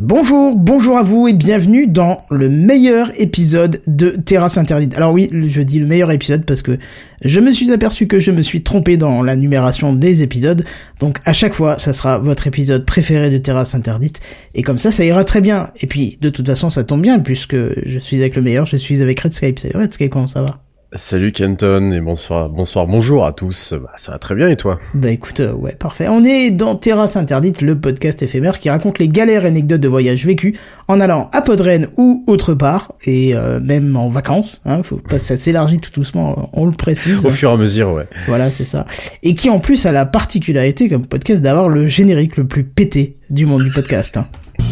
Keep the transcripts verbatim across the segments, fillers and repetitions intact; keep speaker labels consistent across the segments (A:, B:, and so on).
A: Bonjour, bonjour à vous et bienvenue dans le meilleur épisode de Terrasse Interdite. Alors oui, je dis le meilleur épisode parce que je me suis aperçu que je me suis trompé dans la numération des épisodes. Donc à chaque fois, ça sera votre épisode préféré de Terrasse Interdite. Et comme ça, ça ira très bien. Et puis, de toute façon, ça tombe bien puisque je suis avec le meilleur, je suis avec Redscape. Salut Redscape, comment ça va ?
B: Salut Kenton et bonsoir, bonsoir, bonjour à tous. Bah, ça va très bien et toi ?
A: Bah écoute, euh, ouais, parfait. On est dans Terrasse Interdite, le podcast éphémère qui raconte les galères et anecdotes de voyage vécus en allant à Podren ou autre part, et euh, même en vacances, hein, faut pas, ça s'élargit tout doucement, on le précise.
B: Au fur et à mesure, ouais.
A: Voilà, c'est ça. Et qui en plus a la particularité comme podcast d'avoir le générique le plus pété du monde du podcast, hein.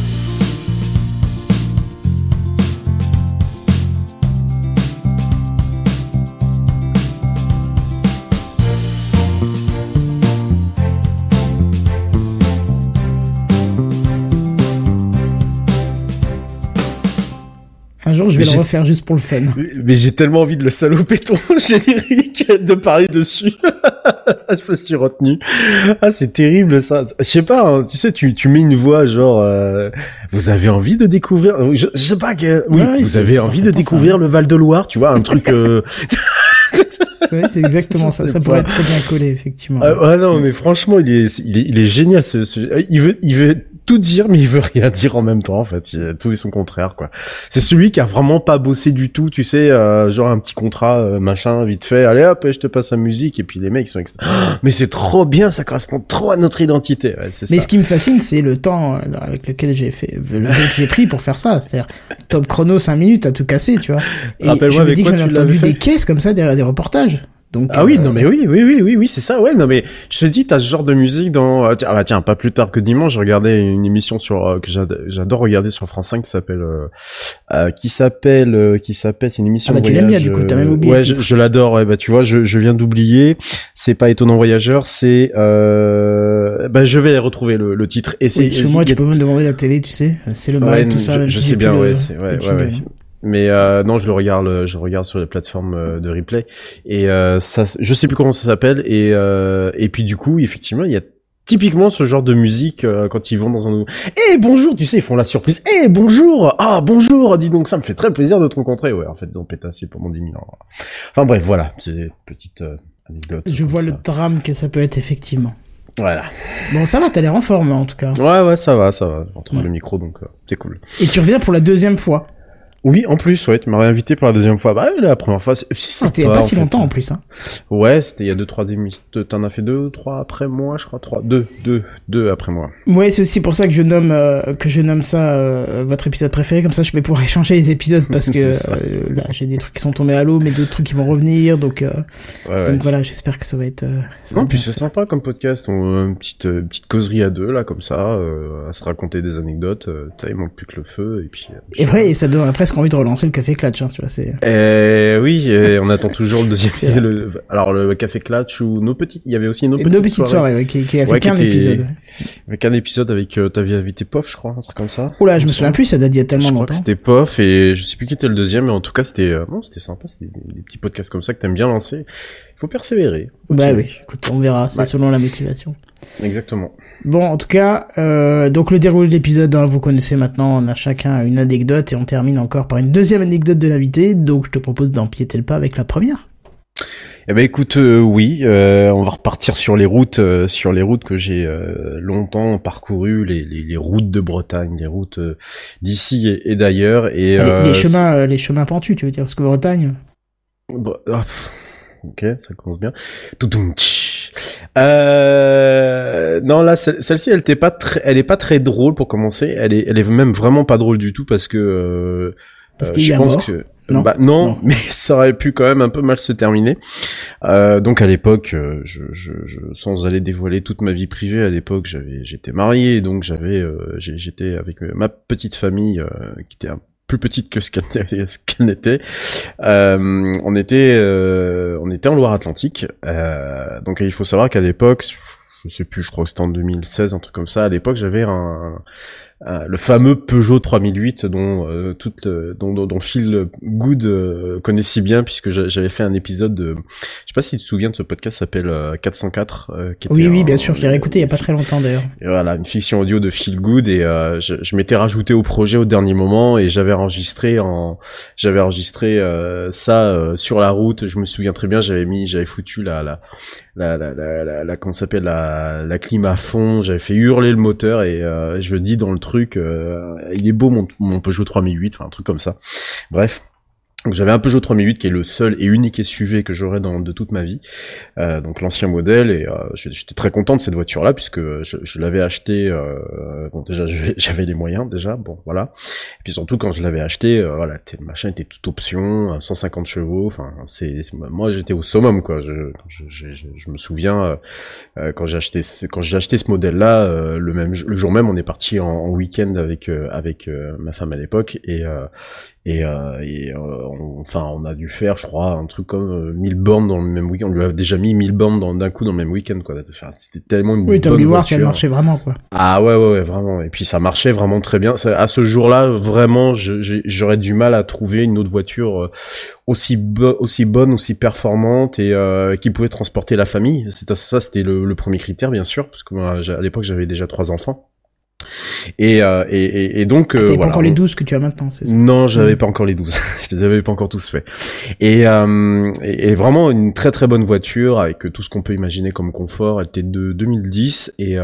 A: Un jour, je vais mais le refaire juste pour le fun.
B: Mais, mais j'ai tellement envie de le saloper ton générique, de parler dessus. Je me suis retenu. Ah, c'est terrible, ça. Je sais pas, hein, tu sais, tu, tu mets une voix genre, euh, vous avez envie de découvrir, je, je sais pas que, oui, ouais, vous avez envie de découvrir ça. Le Val-de-Loire, tu vois, un truc, euh...
A: Oui, c'est exactement ça. Ça pas. Pourrait être très bien collé, effectivement.
B: Ah, ouais, non, mais franchement, il est, il est, il est génial, ce, ce, il veut, il veut tout dire, mais il veut rien dire en même temps, en fait. Il, tout est son contraire, quoi. C'est celui qui a vraiment pas bossé du tout, tu sais, euh, genre un petit contrat, euh, machin, vite fait. Allez hop, je te passe la musique, et puis les mecs, ils sont extra... oh, mais c'est trop bien, ça correspond trop à notre identité. Ouais, c'est
A: mais
B: ça.
A: Ce qui me fascine, c'est le temps avec lequel j'ai fait, le que j'ai pris pour faire ça. C'est-à-dire, top chrono, cinq minutes à tout casser, tu vois. Et je me dis que j'en ai entendu des caisses comme ça, des, des reportages. Donc,
B: ah oui, euh... non mais oui, oui, oui, oui, oui, c'est ça, ouais, non mais je te dis, t'as ce genre de musique dans, ah bah tiens, pas plus tard que dimanche, j'ai regardé une émission sur euh, que j'adore, j'adore regarder sur France cinq qui s'appelle, euh, euh, qui s'appelle, euh, qui s'appelle, c'est une émission.
A: Ah bah
B: de
A: tu
B: voyage,
A: l'aimes bien du coup, t'as même oublié.
B: Ouais, je, je l'adore, ouais, bah tu vois, je, je viens d'oublier, c'est pas Étonnant Voyageur, c'est, euh, bah je vais retrouver le, le titre. Et c'est.
A: Oui, chez moi, tu peux même demander la télé, tu sais, c'est le mal,
B: ouais,
A: tout ça.
B: Je, je sais bien,
A: le,
B: ouais, c'est, ouais, ouais, ouais. Mais euh, non, je le regarde, je le regarde sur les plateformes euh, de replay et euh, ça, je sais plus comment ça s'appelle et euh, et puis du coup, effectivement, il y a typiquement ce genre de musique euh, quand ils vont dans un. Eh hey, bonjour, tu sais, ils font la surprise. Eh hey, bonjour, ah bonjour, dis donc, ça me fait très plaisir de te rencontrer. Ouais, en fait, ils ont pétassé pendant dix mille ans. Enfin bref, voilà, c'est une petite euh, anecdote.
A: Je vois
B: ça.
A: Le drame que ça peut être effectivement.
B: Voilà.
A: Bon, ça va, t'as l'air en forme en tout cas.
B: Ouais, ouais, ça va, ça va. On trouve
A: ouais.
B: le micro, donc euh, c'est cool.
A: Et tu reviens pour la deuxième fois.
B: Oui, en plus, ouais, tu m'as réinvité pour la deuxième fois. Bah, la première fois, c'est, c'est sympa.
A: C'était il y a pas si
B: en
A: longtemps,
B: fait.
A: en plus, hein.
B: Ouais, c'était il y a deux, trois émissions. T'en as fait deux ou trois après moi, je crois. Trois, deux, deux, deux après moi.
A: Ouais, c'est aussi pour ça que je nomme, euh, que je nomme ça, euh, votre épisode préféré. Comme ça, je vais pouvoir échanger les épisodes parce que, euh, là, j'ai des trucs qui sont tombés à l'eau, mais d'autres trucs qui vont revenir. Donc, euh, ouais, ouais. donc voilà, j'espère que ça va être, euh, ça
B: non,
A: va
B: puis c'est sympa comme podcast. On, une petite, euh, petite causerie à deux, là, comme ça, euh, à se raconter des anecdotes. Euh, ça, il manque plus que le feu, et puis. Euh,
A: et ouais, et ça donne presque envie de relancer le café Clatch, hein, tu vois, c'est.
B: Euh, oui, et on attend toujours le deuxième. le, alors le café Clatch ou nos petites. Il y avait aussi nos petites,
A: nos petites soirées,
B: soirées
A: ouais, qui, qui a fait
B: ouais,
A: qu'un
B: était...
A: épisode. Ouais.
B: Avec un épisode avec euh, t'avais invité Pof, je crois, un truc comme ça.
A: Oula, je me souviens plus, ça date d'il y a tellement
B: je
A: longtemps.
B: Crois que c'était Pof et je sais plus qui était le deuxième, mais en tout cas c'était, euh, non, c'était sympa, c'était des, des petits podcasts comme ça que t'aimes bien lancer. Il faut persévérer.
A: Okay. Bah oui, écoute, on verra, c'est ouais. selon la motivation.
B: Exactement.
A: Bon, en tout cas, euh, donc le déroulé de l'épisode, hein, vous connaissez maintenant, on a chacun une anecdote et on termine encore par une deuxième anecdote de l'invité, donc je te propose d'empiéter le pas avec la première.
B: Eh ben écoute, euh, oui, euh, on va repartir sur les routes, euh, sur les routes que j'ai euh, longtemps parcourues, les, les, les routes de Bretagne, les routes euh, d'ici et, et d'ailleurs. Et
A: ah, les,
B: euh,
A: les chemins, euh, les chemins pentus, tu veux dire, parce que Bretagne.
B: Bah, ah, ok, ça commence bien. Toutoum. Euh, non là, celle- celle-ci, elle était pas très, elle est pas très drôle pour commencer. Elle est, elle est même vraiment pas drôle du tout parce que. Euh,
A: parce
B: euh,
A: qu'il y
B: je
A: a
B: pense
A: mort.
B: que.
A: Non,
B: bah non,
A: non,
B: mais ça aurait pu quand même un peu mal se terminer. Euh, donc à l'époque, euh, je, je, je, sans aller dévoiler toute ma vie privée, à l'époque, j'avais, j'étais marié, donc j'avais, euh, j'ai, j'étais avec ma petite famille euh, qui était un plus petite que ce qu'elle, ce qu'elle n'était. Euh, on était, euh, on était en Loire-Atlantique. Euh, donc il faut savoir qu'à l'époque, je sais plus, je crois que c'était en deux mille seize, un truc comme ça. À l'époque, j'avais un euh, le fameux Peugeot trois mille huit dont euh, toute euh, dont, dont dont Phil Good euh, connaît si bien, puisque j'avais fait un épisode de, je sais pas si tu te souviens de ce podcast, s'appelle euh, quatre cent quatre, euh, qui
A: oui
B: était
A: oui
B: un,
A: bien sûr, je l'ai réécouté il y a pas très longtemps d'ailleurs.
B: Et voilà, une fiction audio de Phil Good, et euh, je, je m'étais rajouté au projet au dernier moment, et j'avais enregistré en j'avais enregistré euh, ça euh, sur la route. Je me souviens très bien, j'avais mis j'avais foutu la la la la la, la, la comment s'appelle la la clim à fond, j'avais fait hurler le moteur, et euh, je dis dans le truc euh, il est beau mon mon Peugeot trois mille huit, enfin un truc comme ça. Bref. Donc j'avais un Peugeot trois mille huit qui est le seul et unique S U V que j'aurais dans de toute ma vie, euh, donc l'ancien modèle, et euh, j'étais très content de cette voiture-là puisque je, je l'avais acheté. Euh, bon déjà j'avais les moyens déjà, bon voilà. Et puis surtout quand je l'avais acheté, euh, voilà, le machin était toute option, cent cinquante chevaux. Enfin c'est, moi j'étais au summum quoi. Je, je, je, je, je me souviens euh, quand j'ai acheté quand j'ai acheté ce modèle-là, euh, le même le jour même on est parti en, en week-end avec euh, avec euh, ma femme à l'époque, et euh, et, euh, et euh, on, enfin on a dû faire je crois un truc comme euh, mille bornes dans le même week-end. On lui a déjà mis mille bornes dans, d'un coup dans le même week-end quoi. Enfin, c'était tellement une
A: oui, t'as
B: bonne
A: voulu voir
B: voiture.
A: si elle marchait vraiment quoi.
B: Ah ouais ouais ouais vraiment, et puis ça marchait vraiment très bien. Ça, à ce jour-là vraiment je, j'ai, j'aurais du mal à trouver une autre voiture euh, aussi bo- aussi bonne, aussi performante, et euh, qui pouvait transporter la famille. C'était ça, c'était le, le premier critère bien sûr, parce que moi, à l'époque j'avais déjà trois enfants. Et, euh, et, et, et donc, euh,
A: T'avais
B: voilà.
A: pas encore les douze que tu as maintenant, c'est ça?
B: Non, j'avais mmh. pas encore les douze. Je les avais pas encore tous faits. Et, euh, et, et vraiment une très très bonne voiture avec tout ce qu'on peut imaginer comme confort. Elle était de deux mille dix, et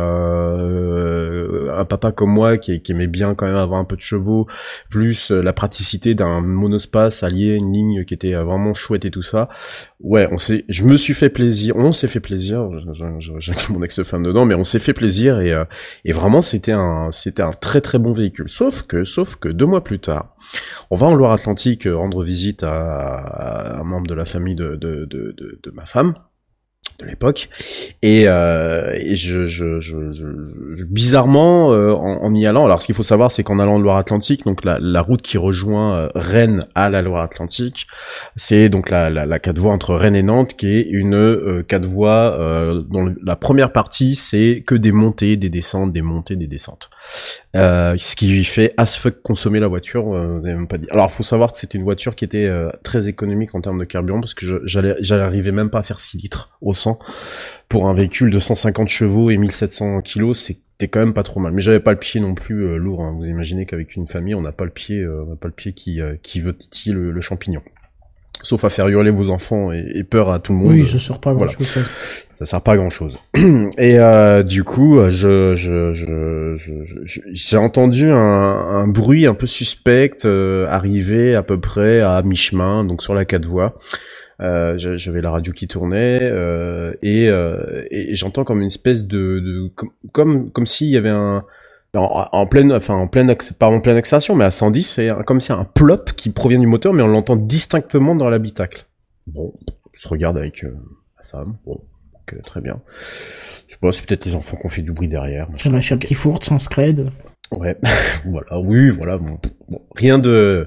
B: euh, un papa comme moi qui, qui aimait bien quand même avoir un peu de chevaux, plus la praticité d'un monospace allié, une ligne qui était vraiment chouette et tout ça. Ouais, on s'est, je me suis fait plaisir, on s'est fait plaisir, j'ai mon ex-femme dedans, mais on s'est fait plaisir, et, euh, et vraiment c'était un, c'était un très très bon véhicule. Sauf que, sauf que deux mois plus tard, on va en Loire-Atlantique rendre visite à, à un membre de la famille de, de, de, de, de ma femme de l'époque, et, euh, et je, je, je, je bizarrement euh, en, en y allant, alors ce qu'il faut savoir c'est qu'en allant en Loire-Atlantique, donc la, la route qui rejoint euh, Rennes à la Loire-Atlantique, c'est donc la, la, la quatre voies entre Rennes et Nantes, qui est une euh, quatre voies euh, dont le, la première partie c'est que des montées, des descentes, des montées, des descentes. Euh, ce qui fait as fuck consommer la voiture, euh, vous avez même pas dit. Alors faut savoir que c'était une voiture qui était euh, très économique en termes de carburant, parce que je, j'allais, j'arrivais même pas à faire six litres au cent pour un véhicule de cent cinquante chevaux et mille sept cents kilos. C'était quand même pas trop mal, mais j'avais pas le pied non plus euh, lourd, hein. Vous imaginez qu'avec une famille on n'a pas le pied, euh, on n'a pas le pied qui euh, qui veut titiller le, le champignon. Sauf à faire hurler vos enfants et, et peur à tout le monde.
A: Oui, ça sert pas à grand chose.
B: Voilà. Ça sert pas à grand chose. Et euh, du coup, je, je, je, je, je j'ai entendu un, un bruit un peu suspect euh, arriver à peu près à mi-chemin, donc sur la quatre voies. Euh, j'avais la radio qui tournait euh, et, euh, et j'entends comme une espèce de, de comme comme, comme s'il y avait un En, en pleine, enfin en pleine, pas en pleine accélération, mais à cent dix, c'est comme si un plop qui provient du moteur, mais on l'entend distinctement dans l'habitacle. Bon, je regarde avec euh, ma femme. Bon, ok, très bien. Je sais pas, c'est peut-être les enfants qui ont fait du bruit derrière.
A: On lâche un petit fourre sans scred.
B: Ouais, voilà, oui, voilà. Bon, bon rien de.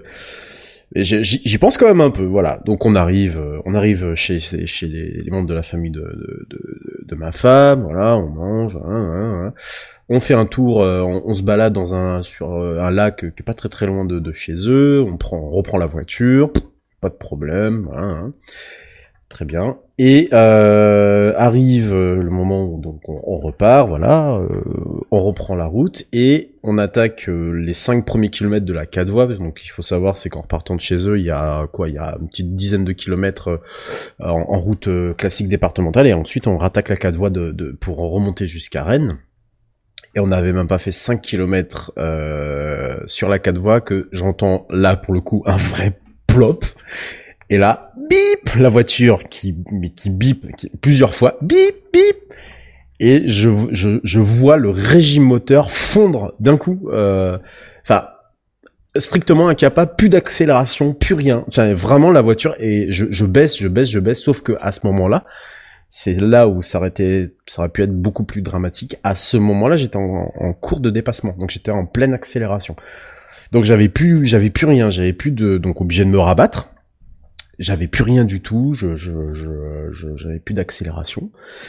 B: J'y pense quand même un peu, voilà. Donc on arrive, on arrive chez chez les, les membres de la famille de de, de, de ma femme, voilà, on mange, hein, hein, hein. On fait un tour, on, on se balade dans un sur un lac qui est pas très très loin de, de chez eux. On prend, on reprend la voiture, pas de problème, voilà, hein. Très bien. Et euh, arrive le moment où donc on, on repart, voilà, euh, on reprend la route et on attaque euh, les cinq premiers kilomètres de la quatre voies. Donc il faut savoir, c'est qu'en repartant de chez eux, il y a quoi, il y a une petite dizaine de kilomètres euh, en, en route euh, classique départementale, et ensuite on rattaque la quatre voies de, de, pour remonter jusqu'à Rennes. Et on n'avait même pas fait cinq kilomètres euh, sur la quatre voies que j'entends là pour le coup un vrai plop. Et là, bip, la voiture qui, qui bip qui, plusieurs fois, bip, bip, et je, je, je vois le régime moteur fondre d'un coup, euh, enfin, strictement incapable, plus d'accélération, plus rien. Enfin, vraiment la voiture, et je, je baisse, je baisse, je baisse, sauf que à ce moment-là, c'est là où ça aurait été, ça aurait pu être beaucoup plus dramatique. À ce moment-là, j'étais en, en cours de dépassement, donc j'étais en pleine accélération. Donc j'avais plus, j'avais plus rien, j'avais plus de, donc obligé de me rabattre. J'avais plus rien du tout, je, je, je, je j'avais plus d'accélération.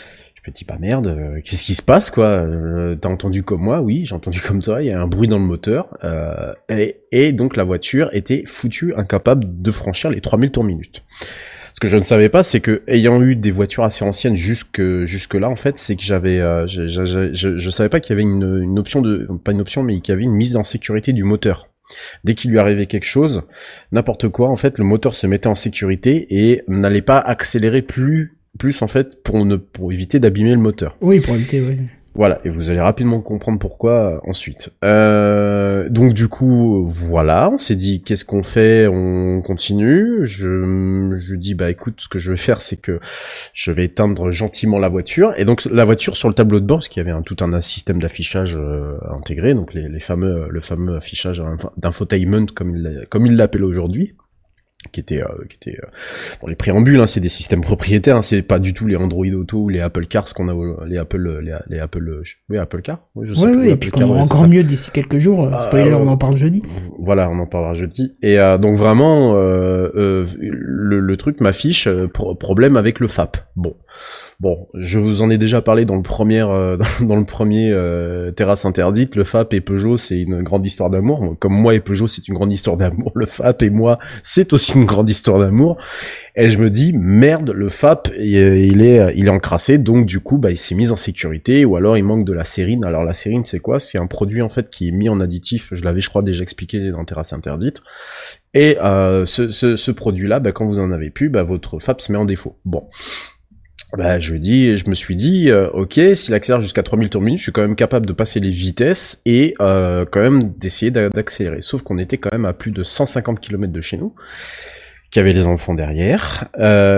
B: Je me dis bah merde, euh, qu'est-ce qui se passe quoi euh, T'as entendu comme moi? Oui, j'ai entendu comme toi. Il y a un bruit dans le moteur euh, et, et donc la voiture était foutue incapable de franchir les trois mille tours minute. Ce que je ne savais pas, c'est que ayant eu des voitures assez anciennes jusque jusque là, en fait, c'est que j'avais, euh, je, je, je, je, je savais pas qu'il y avait une, une option de, pas une option, mais qu'il y avait une mise en sécurité du moteur. Dès qu'il lui arrivait quelque chose, n'importe quoi, en fait, le moteur se mettait en sécurité et n'allait pas accélérer plus, plus en fait, pour ne, pour éviter d'abîmer le moteur.
A: Oui, pour éviter, oui.
B: Voilà, et vous allez rapidement comprendre pourquoi euh, ensuite. Euh, donc du coup, voilà, on s'est dit qu'est-ce qu'on fait, on continue. Je, je dis bah écoute, ce que je vais faire, c'est que je vais éteindre gentiment la voiture. Et donc la voiture sur le tableau de bord, parce qu'il y avait un, tout un système d'affichage euh, intégré, donc les, les fameux, le fameux affichage d'infotainment comme il, comme il l'appelle aujourd'hui. qui était euh, qui était euh, dans les préambules, hein, c'est des systèmes propriétaires, hein, c'est pas du tout les Android Auto ou les Apple Cars qu'on a, les Apple les, les Apple oui Apple Car, oui je sais
A: oui,
B: plus,
A: oui, et puis qu'on aura
B: ouais,
A: encore mieux d'ici quelques jours. Ah, spoiler, euh, on en parle jeudi.
B: Voilà, on en parlera jeudi. Et euh, donc vraiment, euh, euh, le, le truc m'affiche euh, pro- problème avec le F A P. Bon. Bon, je vous en ai déjà parlé dans le premier, euh, dans le premier euh, Terrasse Interdite. Le F A P et Peugeot, c'est une grande histoire d'amour. Comme moi et Peugeot, c'est une grande histoire d'amour. Le F A P et moi, c'est aussi une grande histoire d'amour. Et je me dis, merde, le F A P, il est, il est encrassé, donc du coup, bah, il s'est mis en sécurité, ou alors il manque de la sérine. Alors la sérine, c'est quoi? C'est un produit en fait qui est mis en additif. Je l'avais, je crois, déjà expliqué dans Terrasse Interdite. Et euh, ce, ce, ce produit-là, bah, quand vous en avez plus, bah, votre F A P se met en défaut. Bon. Bah, je dis, je me suis dit, euh, ok, s'il accélère jusqu'à trois mille tours minute, je suis quand même capable de passer les vitesses et euh, quand même d'essayer d'accélérer. Sauf qu'on était quand même à plus de cent cinquante kilomètres de chez nous, qu'il y avait les enfants derrière.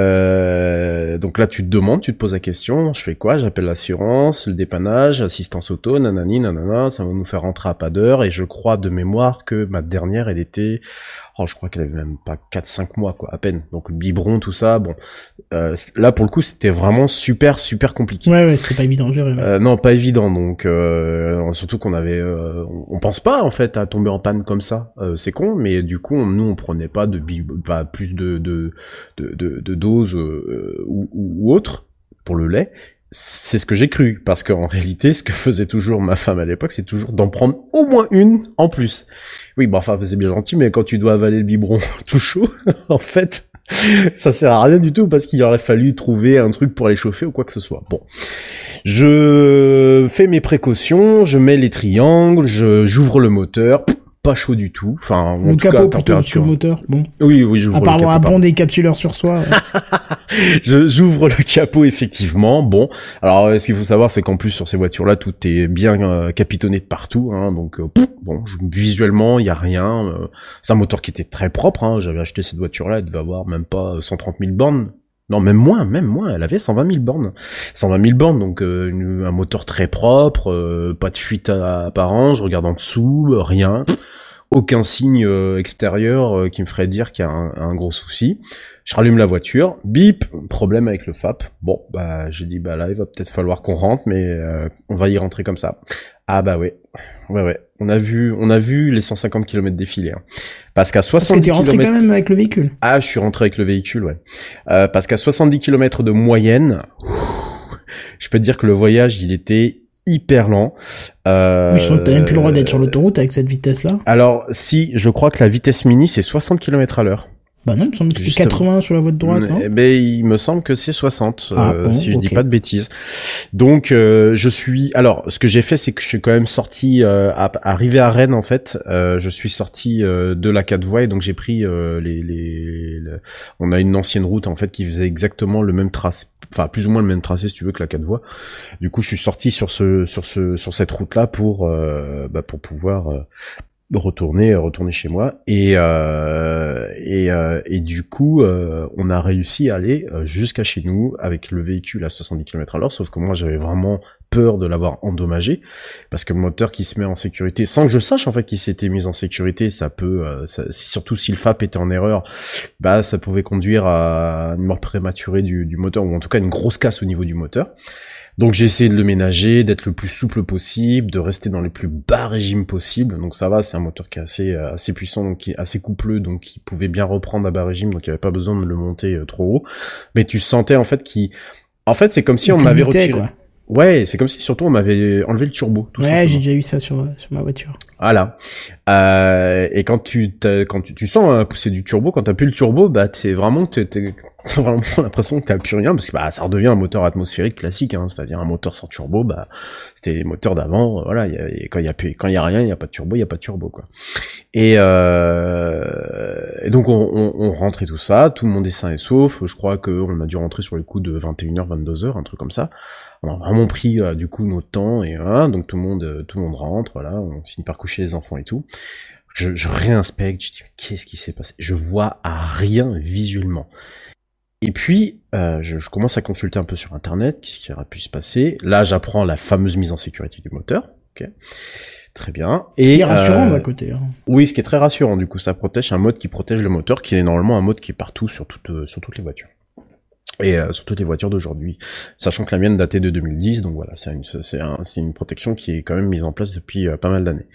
B: Euh, donc là, tu te demandes, tu te poses la question, je fais quoi? J'appelle l'assurance, le dépannage, assistance auto, nanani, nanana, ça va nous faire rentrer à pas d'heure. Et je crois de mémoire que ma dernière, elle était... Oh, je crois qu'elle avait même pas quatre cinq mois, quoi, à peine. Donc, le biberon, tout ça, bon. Euh, là, pour le coup, c'était vraiment super, super compliqué.
A: Ouais, ouais, c'était pas évident, je dirais.
B: Euh, non, pas évident, donc, euh, surtout qu'on avait, euh, on, on pense pas, en fait, à tomber en panne comme ça. Euh, c'est con, mais du coup, on, nous, on prenait pas de bib, pas plus de, de, de, de, de doses, euh, ou, ou autre, pour le lait. C'est ce que j'ai cru, parce qu'en réalité, ce que faisait toujours ma femme à l'époque, c'est toujours d'en prendre au moins une en plus. Oui, bon, enfin, c'est bien gentil, mais quand tu dois avaler le biberon tout chaud, en fait, ça sert à rien du tout, parce qu'il aurait fallu trouver un truc pour les chauffer ou quoi que ce soit. Bon. Je fais mes précautions, je mets les triangles, je, j'ouvre le moteur, pas chaud du tout. Enfin,
A: le capot plutôt sur le moteur. Bon.
B: Oui, oui, j'ouvre le capot.
A: Apparemment, un bon décapsuleur sur soi.
B: je, j'ouvre le capot, effectivement. Bon. Alors, ce qu'il faut savoir, c'est qu'en plus, sur ces voitures-là, tout est bien euh, capitonné de partout, hein. Donc, euh, pff, bon, je, visuellement, il y a rien. Euh, c'est un moteur qui était très propre, hein. J'avais acheté cette voiture-là, elle devait avoir même pas cent trente mille bornes. Non, même moins, même moins. Elle avait cent vingt mille bornes. cent vingt mille bornes, donc euh, une, un moteur très propre, euh, pas de fuite apparente. Je regarde en dessous, euh, rien. Aucun signe euh, extérieur euh, qui me ferait dire qu'il y a un, un gros souci. Je rallume la voiture, bip, problème avec le F A P. Bon, bah j'ai dit bah là il va peut-être falloir qu'on rentre, mais euh, on va y rentrer comme ça. Ah bah ouais, ouais ouais. On a vu, on a vu les cent cinquante kilomètres défiler. Hein. Parce qu'à soixante-dix kilomètres...
A: Parce que t'es rentré quand même avec le véhicule.
B: Ah, je suis rentré avec le véhicule, ouais. Euh, parce qu'à soixante-dix kilomètres de moyenne, je peux te dire que le voyage il était hyper lent. Euh,
A: oui, je crois que t'as même plus le droit d'être sur l'autoroute avec cette vitesse-là.
B: Alors, si, je crois que la vitesse mini, c'est soixante kilomètres à l'heure.
A: Bah non, il me semble que c'est quatre-vingts sur la voie de droite, non?
B: Eh ben, il me semble que c'est soixante,
A: ah,
B: euh,
A: bon,
B: si je
A: okay.
B: dis pas de bêtises. Donc, euh, je suis... Alors, ce que j'ai fait, c'est que je suis quand même sorti... Euh, à, arrivé à Rennes, en fait, euh, je suis sorti euh, de la quatre voies, et donc j'ai pris euh, les, les, les... On a une ancienne route, en fait, qui faisait exactement le même tracé. Enfin, plus ou moins le même tracé, si tu veux, que la quatre voies. Du coup, je suis sorti sur ce, sur ce, sur cette route-là pour, euh, bah, pour pouvoir... Euh, retourner retourner chez moi et euh, et euh, et du coup euh, on a réussi à aller jusqu'à chez nous avec le véhicule à soixante-dix kilomètres à l'heure, sauf que moi j'avais vraiment peur de l'avoir endommagé parce que le moteur qui se met en sécurité sans que je sache en fait qu'il s'était mis en sécurité, ça peut euh, ça, surtout si le F A P était en erreur, bah ça pouvait conduire à une mort prématurée du, du moteur, ou en tout cas une grosse casse au niveau du moteur. Donc j'ai essayé de le ménager, d'être le plus souple possible, de rester dans les plus bas régimes possibles. Donc ça va, c'est un moteur qui est assez assez puissant, donc qui est assez coupleux, donc qui pouvait bien reprendre à bas régime, donc il n'y avait pas besoin de le monter euh, trop haut. Mais tu sentais en fait qu'il En fait, c'est comme si
A: Il
B: on
A: te
B: m'avait
A: limitait,
B: retiré.
A: quoi.
B: Ouais, c'est comme si surtout on m'avait enlevé le turbo. Tout
A: Ouais,
B: simplement.
A: j'ai déjà eu ça sur, sur ma voiture.
B: Voilà. Euh, et quand tu t'as, quand tu, tu sens hein, pousser du turbo, quand t'as plus le turbo, bah c'est vraiment que t'es, t'as vraiment l'impression que t'as plus rien, parce que bah ça redevient un moteur atmosphérique classique, hein, c'est-à-dire un moteur sans turbo, bah c'était les moteurs d'avant, voilà. Y a, y a, quand il y a plus, quand il y a rien, il y a pas de turbo, il y a pas de turbo quoi. Et, euh, et donc on, on, on rentre et tout ça, tout le monde est sain et sauf. Je crois que on a dû rentrer sur les coups de vingt et une heures, vingt-deux heures, un truc comme ça. On a vraiment pris euh, du coup notre temps et voilà, donc tout le monde euh, tout le monde rentre, voilà, on finit par coucher les enfants et tout. Je, je réinspecte, je dis mais qu'est-ce qui s'est passé? Je vois à rien visuellement. Et puis euh, je, je commence à consulter un peu sur internet, qu'est-ce qui aurait pu se passer. Là j'apprends la fameuse mise en sécurité du moteur. Ok, très bien.
A: Ce
B: et,
A: qui est rassurant
B: euh,
A: d'un côté. Hein.
B: Oui, ce qui est très rassurant, du coup ça protège, un mode qui protège le moteur, qui est normalement un mode qui est partout sur toutes euh, sur toutes les voitures. Et euh, sur toutes les voitures d'aujourd'hui, sachant que la mienne datait de deux mille dix, donc voilà, c'est une, c'est un, c'est une protection qui est quand même mise en place depuis euh, pas mal d'années.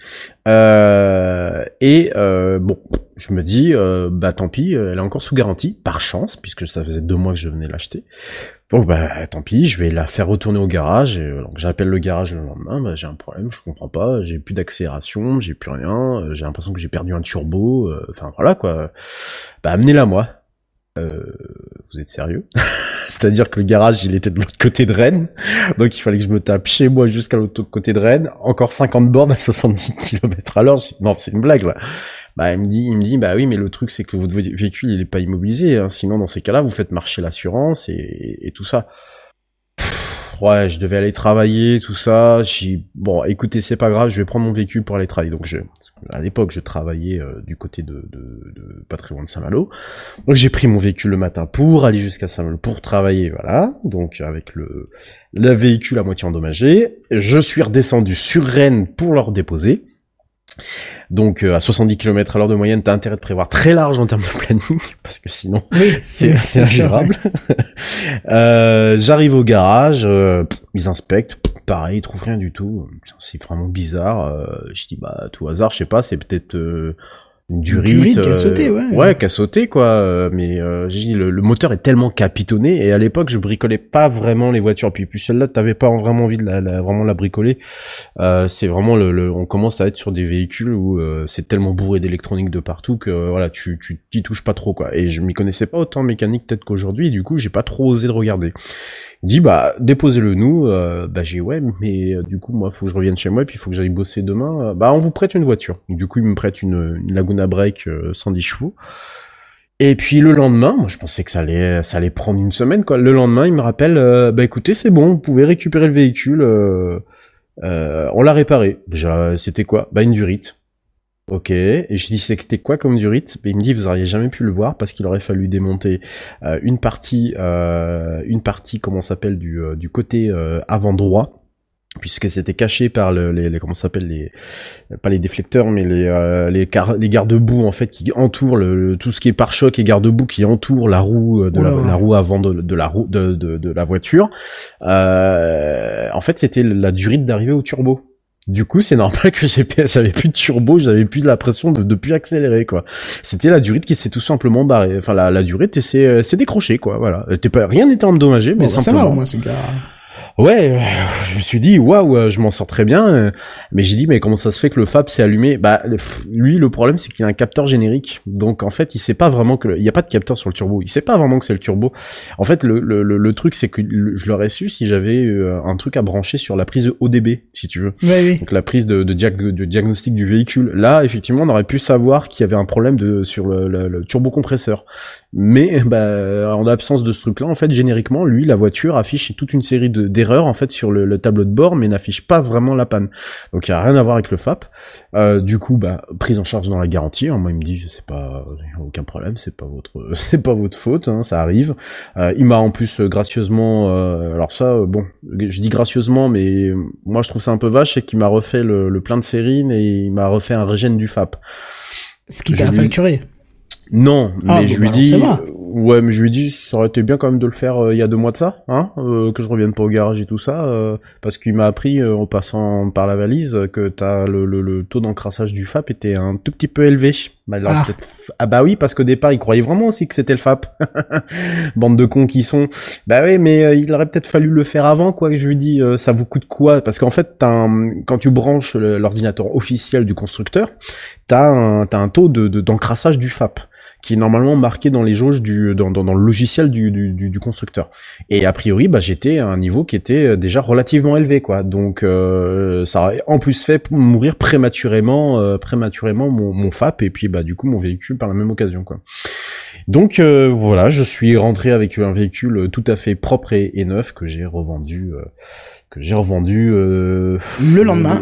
B: Euh, et euh, bon, je me dis, euh, bah tant pis, elle est encore sous garantie, par chance, puisque ça faisait deux mois que je venais l'acheter. Donc bah tant pis, je vais la faire retourner au garage. Et, donc j'appelle le garage le lendemain, bah, j'ai un problème, je comprends pas, j'ai plus d'accélération, j'ai plus rien, j'ai l'impression que j'ai perdu un turbo, euh, enfin voilà quoi. Bah amenez-la moi. Euh, vous êtes sérieux? C'est-à-dire que le garage, il était de l'autre côté de Rennes, donc il fallait que je me tape chez moi jusqu'à l'autre côté de Rennes, encore cinquante bornes à soixante-dix kilomètres à l'heure. Je dis, non, c'est une blague, là. Bah, il me dit, il me dit, bah oui, mais le truc, c'est que votre véhicule, il est pas immobilisé, hein. Sinon, dans ces cas-là, vous faites marcher l'assurance et, et, et tout ça. Pff, ouais, je devais aller travailler, tout ça. J'ai, bon, écoutez, c'est pas grave, je vais prendre mon véhicule pour aller travailler. Donc, je, à l'époque, je travaillais euh, du côté de, de, de, pas très loin de Saint-Malo. Donc, j'ai pris mon véhicule le matin pour aller jusqu'à Saint-Malo pour travailler, voilà. Donc, avec le, le véhicule à moitié endommagé. Je suis redescendu sur Rennes pour le redéposer. Donc euh, à soixante-dix kilomètres à l'heure de moyenne, t'as intérêt de prévoir très large en termes de planning, parce que sinon
A: oui,
B: c'est assez ingérable. euh, J'arrive au garage, euh, pff, ils inspectent, pff, pareil, ils trouvent rien du tout. C'est vraiment bizarre. Euh, je dis bah tout hasard, je sais pas, c'est peut-être euh, une durite,
A: une durite
B: euh,
A: qui a sauté, ouais.
B: Ouais, qui a sauté quoi. Euh, mais euh, j'ai dit le, le moteur est tellement capitonné et à l'époque je bricolais pas vraiment les voitures. Puis puis celle-là, t'avais pas vraiment envie de la, la vraiment la bricoler. Euh, c'est vraiment le, le, on commence à être sur des véhicules où euh, c'est tellement bourré d'électronique de partout que euh, voilà, tu tu t'y touches pas trop quoi. Et je m'y connaissais pas autant en mécanique peut-être qu'aujourd'hui. Et du coup, j'ai pas trop osé de regarder. Il dit bah déposez-le nous. Euh, bah j'ai ouais, mais euh, du coup moi faut que je revienne chez moi et puis il faut que j'aille bosser demain. Euh, bah on vous prête une voiture. Du coup il me prête une, une Laguna Break euh, cent dix chevaux. Et puis le lendemain, moi je pensais que ça allait ça allait prendre une semaine quoi. Le lendemain il me rappelle euh, bah écoutez c'est bon, vous pouvez récupérer le véhicule. Euh, euh, on l'a réparé. Déjà c'était quoi? Bah une durite. Ok, et je dis c'était quoi comme durite? Il me dit vous auriez jamais pu le voir parce qu'il aurait fallu démonter euh, une partie, euh, une partie comment ça s'appelle du euh, du côté euh, avant droit, puisque c'était caché par le, les, les comment ça s'appelle les pas les déflecteurs mais les euh, les, car, les garde-boue en fait qui entourent le, le tout ce qui est pare-choc et garde-boue qui entoure la roue de la, la roue avant de, de la roue de, de de la voiture. Euh, en fait c'était la durite d'arrivée au turbo. Du coup, c'est normal que j'ai, j'avais plus de turbo, j'avais plus l'impression de, de plus accélérer, quoi. C'était la durite qui s'est tout simplement barrée. Enfin, la, la durite s'est, s'est décrochée, quoi, voilà. T'es pas, rien n'était endommagé, mais
A: bon,
B: simplement.
A: Ça va, au moins, ce gars.
B: Ouais, je me suis dit, waouh, je m'en sors très bien. Mais j'ai dit, mais comment ça se fait que le F A B s'est allumé? Bah, lui, le problème, c'est qu'il y a un capteur générique. Donc, en fait, il sait pas vraiment que, le... il y a pas de capteur sur le turbo. Il sait pas vraiment que c'est le turbo. En fait, le, le, le, le truc, c'est que je l'aurais su si j'avais un truc à brancher sur la prise de O D B, si tu veux.
A: Ouais, oui.
B: Donc, la prise de, de, diag... de diagnostic du véhicule. Là, effectivement, on aurait pu savoir qu'il y avait un problème de, sur le, le, le turbocompresseur. Mais, bah, en absence de ce truc-là, en fait, génériquement, lui, la voiture affiche toute une série de, d'erreurs, en fait, sur le, le tableau de bord, mais n'affiche pas vraiment la panne. Donc, il y a rien à voir avec le F A P. Euh, du coup, bah, prise en charge dans la garantie. Hein, moi, il me dit, c'est pas, aucun problème, c'est pas votre, c'est pas votre faute, hein, ça arrive. Euh, il m'a en plus euh, gracieusement, euh, alors ça, euh, bon, je dis gracieusement, mais moi, je trouve ça un peu vache, c'est qu'il m'a refait le, le plein de sérine et il m'a refait un régène du F A P.
A: Ce qui t'a facturé.
B: Non,
A: ah,
B: mais
A: bon,
B: je lui
A: bah
B: dis,
A: alors,
B: Ouais, mais je lui ai dit, ça aurait été bien quand même de le faire euh, il y a deux mois de ça, hein, euh, que je revienne pas au garage et tout ça, euh, parce qu'il m'a appris euh, en passant par la valise euh, que t'as le, le, le taux d'encrassage du F A P était un tout petit peu élevé. Bah, alors,
A: Ah.
B: peut-être... ah bah oui, parce qu'au départ, il croyait vraiment aussi que c'était le F A P. Bande de cons qui sont. Bah oui, mais euh, il aurait peut-être fallu le faire avant, quoi. Je lui dis, euh, ça vous coûte quoi? Parce qu'en fait, t'as un... quand tu branches le- l'ordinateur officiel du constructeur, t'as un, t'as un taux de, de d'encrassage du F A P qui est normalement marqué dans les jauges du dans dans, dans le logiciel du, du du du constructeur. Et a priori, bah j'étais à un niveau qui était déjà relativement élevé, quoi. Donc euh, ça aurait en plus fait mourir prématurément euh, prématurément mon mon F A P et puis bah du coup mon véhicule par la même occasion, quoi. Donc euh, voilà, je suis rentré avec un véhicule tout à fait propre et, et neuf que j'ai revendu euh, que j'ai revendu euh,
A: Le lendemain.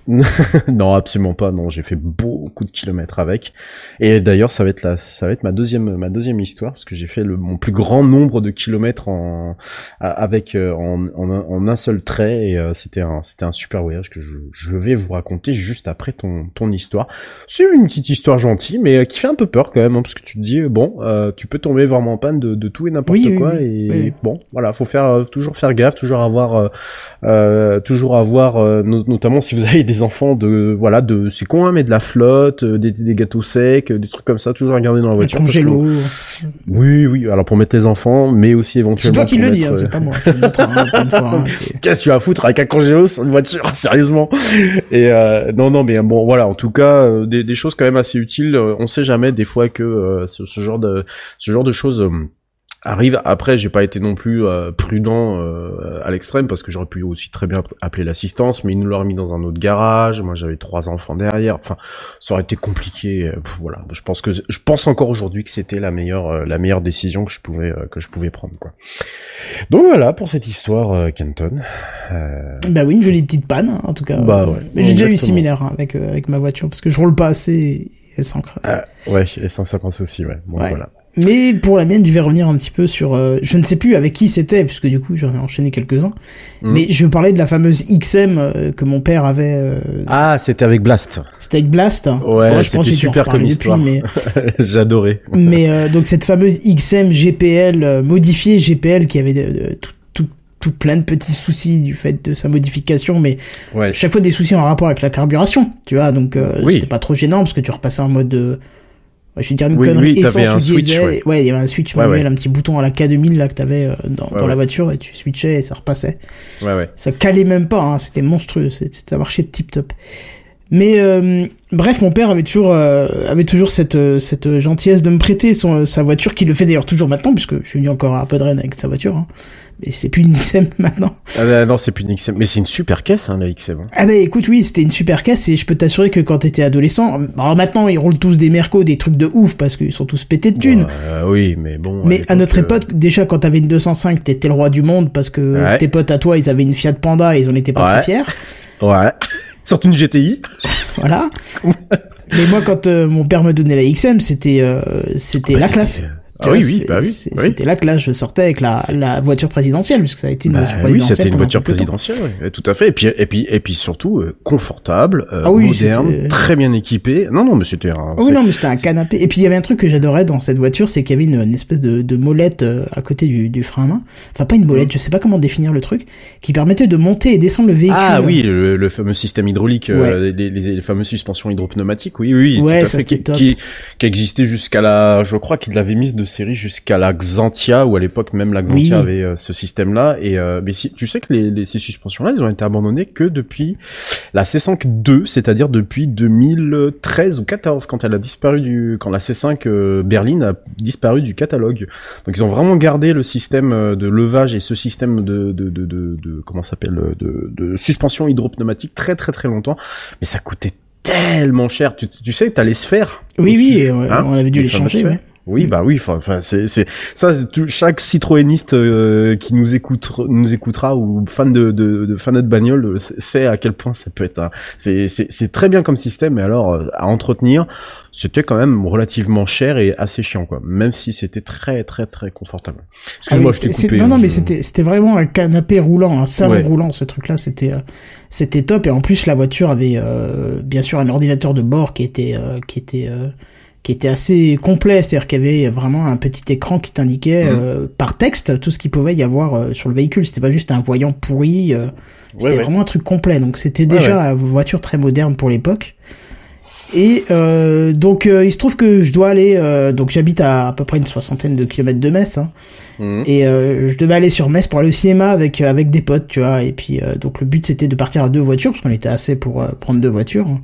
B: non, absolument pas. Non, j'ai fait beaucoup de kilomètres avec. Et d'ailleurs, ça va être la, ça va être ma deuxième, ma deuxième histoire parce que j'ai fait le, mon plus grand nombre de kilomètres en, avec, en, en, en un seul trait et euh, c'était un, c'était un super voyage que je, je vais vous raconter juste après ton, ton histoire. C'est une petite histoire gentille, mais euh, qui fait un peu peur quand même, hein, parce que tu te dis bon, euh, tu peux tomber vraiment en panne de, de tout et n'importe
A: Oui,
B: quoi
A: oui,
B: et
A: oui.
B: bon, voilà, faut faire, euh, toujours faire gaffe, toujours avoir, euh, euh, toujours avoir, euh, no- notamment si vous avez des enfants de voilà de c'est con hein, mais de la flotte, euh, des, des gâteaux secs, euh, des trucs comme ça, toujours à garder dans la
A: Un
B: voiture. parce
A: congélo.
B: que- Oui, oui. Alors pour mettre les enfants, mais aussi
A: C'est
B: éventuellement.
A: toi qui
B: pour
A: le dis,
B: mettre,
A: hein,
B: euh,
A: c'est pas moi. Je vais le mettre un- pour une fois, hein, c'est-
B: Qu'est-ce que tu vas foutre avec un congélo sur une voiture, sérieusement? Et euh, non, non, mais bon, voilà. En tout cas, euh, des, des choses quand même assez utiles. Euh, on sait jamais des fois que euh, ce, ce genre de ce genre de choses. Euh, arrive. Après, j'ai pas été non plus euh, prudent euh, à l'extrême parce que j'aurais pu aussi très bien appeler l'assistance, mais ils nous l'ont remis dans un autre garage. Moi, j'avais trois enfants derrière. Enfin, ça aurait été compliqué. Euh, pff, voilà. Je pense que je pense encore aujourd'hui que c'était la meilleure euh, la meilleure décision que je pouvais euh, que je pouvais prendre, quoi. Donc voilà pour cette histoire, euh, Kenton. Euh...
A: Bah oui, une jolie petite panne, hein, en tout cas.
B: Bah ouais.
A: Mais j'ai déjà eu
B: Exactement.
A: similaire hein, avec euh, avec ma voiture parce que je roule pas assez et elle s'encrasse.
B: Ah, ouais, et cent cinquante aussi, ouais. Bon,
A: Ouais.
B: voilà.
A: Mais pour la mienne, je vais revenir un petit peu sur... Euh, je ne sais plus avec qui c'était, puisque du coup, j'en ai enchaîné quelques-uns.
B: Mm.
A: Mais je vais parler de la fameuse X M euh, que mon père avait... Euh,
B: Ah, c'était avec Blast.
A: c'était avec Blast.
B: Ouais,
A: je pense
B: c'était
A: que j'ai dû en
B: super comme
A: reparler
B: histoire.
A: depuis, mais
B: J'adorais.
A: mais euh, donc cette fameuse X M G P L, euh, modifiée G P L, qui avait de, de, tout, tout, tout plein de petits soucis du fait de sa modification, mais
B: Ouais.
A: chaque fois des soucis en rapport avec la carburation, tu vois, donc euh,
B: Oui.
A: c'était pas trop gênant, parce que tu repassais en mode... Euh, je vais dire une
B: Oui,
A: connerie,
B: oui, t'avais
A: essence
B: un
A: ou
B: switch,
A: diesel.
B: ouais.
A: Ouais, il y avait un switch
B: Ouais,
A: manuel,
B: ouais.
A: un petit bouton à la K deux mille là que t'avais euh, dans,
B: Ouais,
A: dans
B: ouais.
A: la voiture et tu switchais et ça repassait.
B: Ouais, ouais.
A: Ça calait même pas, hein, c'était monstrueux, c'est- ça marchait tip top. Mais euh, bref, mon père avait toujours euh, avait toujours cette euh, cette gentillesse de me prêter son sa voiture, qui le fait d'ailleurs toujours maintenant, puisque je suis venu encore à Podren avec sa voiture. Hein. Mais c'est plus une X M maintenant.
B: Ah bah, non, c'est plus une X M. Mais c'est une super caisse, hein, la X M.
A: Ah bah écoute, oui, c'était une super caisse et je peux t'assurer que quand t'étais adolescent, alors maintenant ils roulent tous des Mercos, des trucs de ouf parce qu'ils sont tous pétés de thunes.
B: Ouais, oui, mais bon.
A: Mais à notre
B: euh,
A: époque, déjà quand t'avais une deux cent cinq, t'étais le roi du monde parce que
B: Ouais.
A: tes potes à toi, ils avaient une Fiat Panda et ils en étaient pas
B: Ouais.
A: très fiers.
B: Ouais. Surtout une G T I.
A: Voilà. Mais moi, quand euh, mon père me donnait la X M, c'était euh, c'était
B: Bah,
A: la
B: c'était-
A: classe.
B: Ah
A: Tu
B: oui,
A: vois,
B: oui,
A: c'est-
B: bah oui.
A: c'est-
B: oui.
A: C'était la classe. Je sortais avec la, la voiture présidentielle, puisque ça a été une
B: Bah
A: voiture
B: oui,
A: présidentielle.
B: c'était une
A: pendant
B: voiture
A: quelques temps.
B: présidentielle, ouais, tout à fait. Et puis, et puis, et puis surtout euh, confortable, euh,
A: Ah oui,
B: moderne,
A: c'était-
B: très bien équipé. Non, non, mais c'était un.
A: Ah oui,
B: c'est-
A: non, mais c'était un canapé. Et puis il y avait un truc que j'adorais dans cette voiture, c'est qu'il y avait une, une espèce de, de molette euh, à côté du, du frein à main. Enfin, pas une molette,
B: Mm.
A: je sais pas comment définir le truc, qui permettait de monter et descendre le véhicule.
B: Ah oui, le, le fameux système hydraulique, euh, les, les, les fameuses suspensions hydropneumatiques, oui, oui,
A: Ouais,
B: tout à
A: ça,
B: fait, qui,
A: c'était top.
B: qui, qui existait jusqu'à la, je crois qu'il l'avait mise de série jusqu'à la Xantia, où à l'époque même la Xantia
A: Oui.
B: avait euh, ce système-là, et euh, mais si, tu sais que les, les ces suspensions-là, ils ont été abandonnées que depuis la C cinq deux, c'est-à-dire depuis deux mille treize ou quatorze, quand elle a disparu du, quand la C cinq euh, Berline a disparu du catalogue. Donc ils ont vraiment gardé le système euh, de levage et ce système de, de, de, de, de comment ça s'appelle, de, de suspension hydropneumatique très très très longtemps, mais ça coûtait tellement cher. Tu, tu sais, t'as les sphères.
A: Oui, oui,
B: au-dessus,
A: et, ouais,
B: hein,
A: on avait dû les
B: fameuses
A: changer,
B: sphères.
A: ouais.
B: Oui, bah oui, enfin, enfin, c'est, c'est, ça, c'est tout- chaque citroëniste euh, qui nous écoute, nous écoutera ou fan de, de, de fan de bagnole euh, sait à quel point ça peut être. Un, c'est, c'est, c'est très bien comme système, mais alors euh, à entretenir, c'était quand même relativement cher et assez chiant, quoi. Même si c'était très, très, très confortable. Excuse-moi,
A: Ah oui,
B: je t'ai
A: c'est-
B: coupé.
A: c'est- Non, non,
B: hein,
A: mais
B: je-
A: c'était, c'était vraiment un canapé roulant, un salon
B: Ouais.
A: roulant, ce truc-là, c'était, euh, c'était top. Et en plus, la voiture avait, euh, bien sûr, un ordinateur de bord qui était, euh, qui était, euh, qui était assez complet, c'est-à-dire qu'il y avait vraiment un petit écran qui t'indiquait mmh. euh, par texte tout ce qu'il pouvait y avoir euh, sur le véhicule. C'était pas juste un voyant pourri, euh, c'était ouais, vraiment ouais. un truc complet. Donc c'était déjà ouais, ouais. une voiture très moderne pour l'époque. Et euh, donc euh, il se trouve que je dois aller, euh, donc j'habite à à peu près une soixantaine de kilomètres de Metz, hein, mmh. et euh, je devais aller sur Metz pour aller au cinéma avec avec des potes, tu vois. Et puis euh, donc le but c'était de partir à deux voitures parce qu'on était assez pour euh, prendre deux voitures. Hein.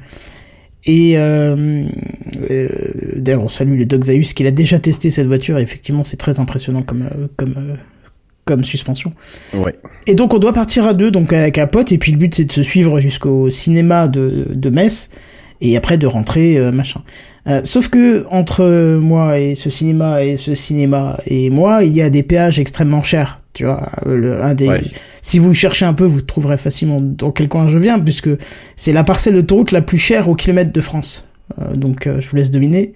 A: Et euh, euh, d'ailleurs on salue le Doc Zaius qui l'a déjà testé cette voiture. Et effectivement c'est très impressionnant comme euh, comme euh, comme suspension.
B: Ouais.
A: Et donc on doit partir à deux, donc avec un pote. Et puis le but c'est de se suivre jusqu'au cinéma de de Metz. Et après de rentrer, euh, machin. Euh, sauf que entre moi et ce cinéma et ce cinéma et moi, il y a des péages extrêmement chers. Tu vois, le, un des. Ouais. Si vous cherchez un peu, vous trouverez facilement dans quel coin je viens, puisque c'est la parcelle d'autoroute la plus chère au kilomètre de France. Euh, donc, euh, je vous laisse deviner.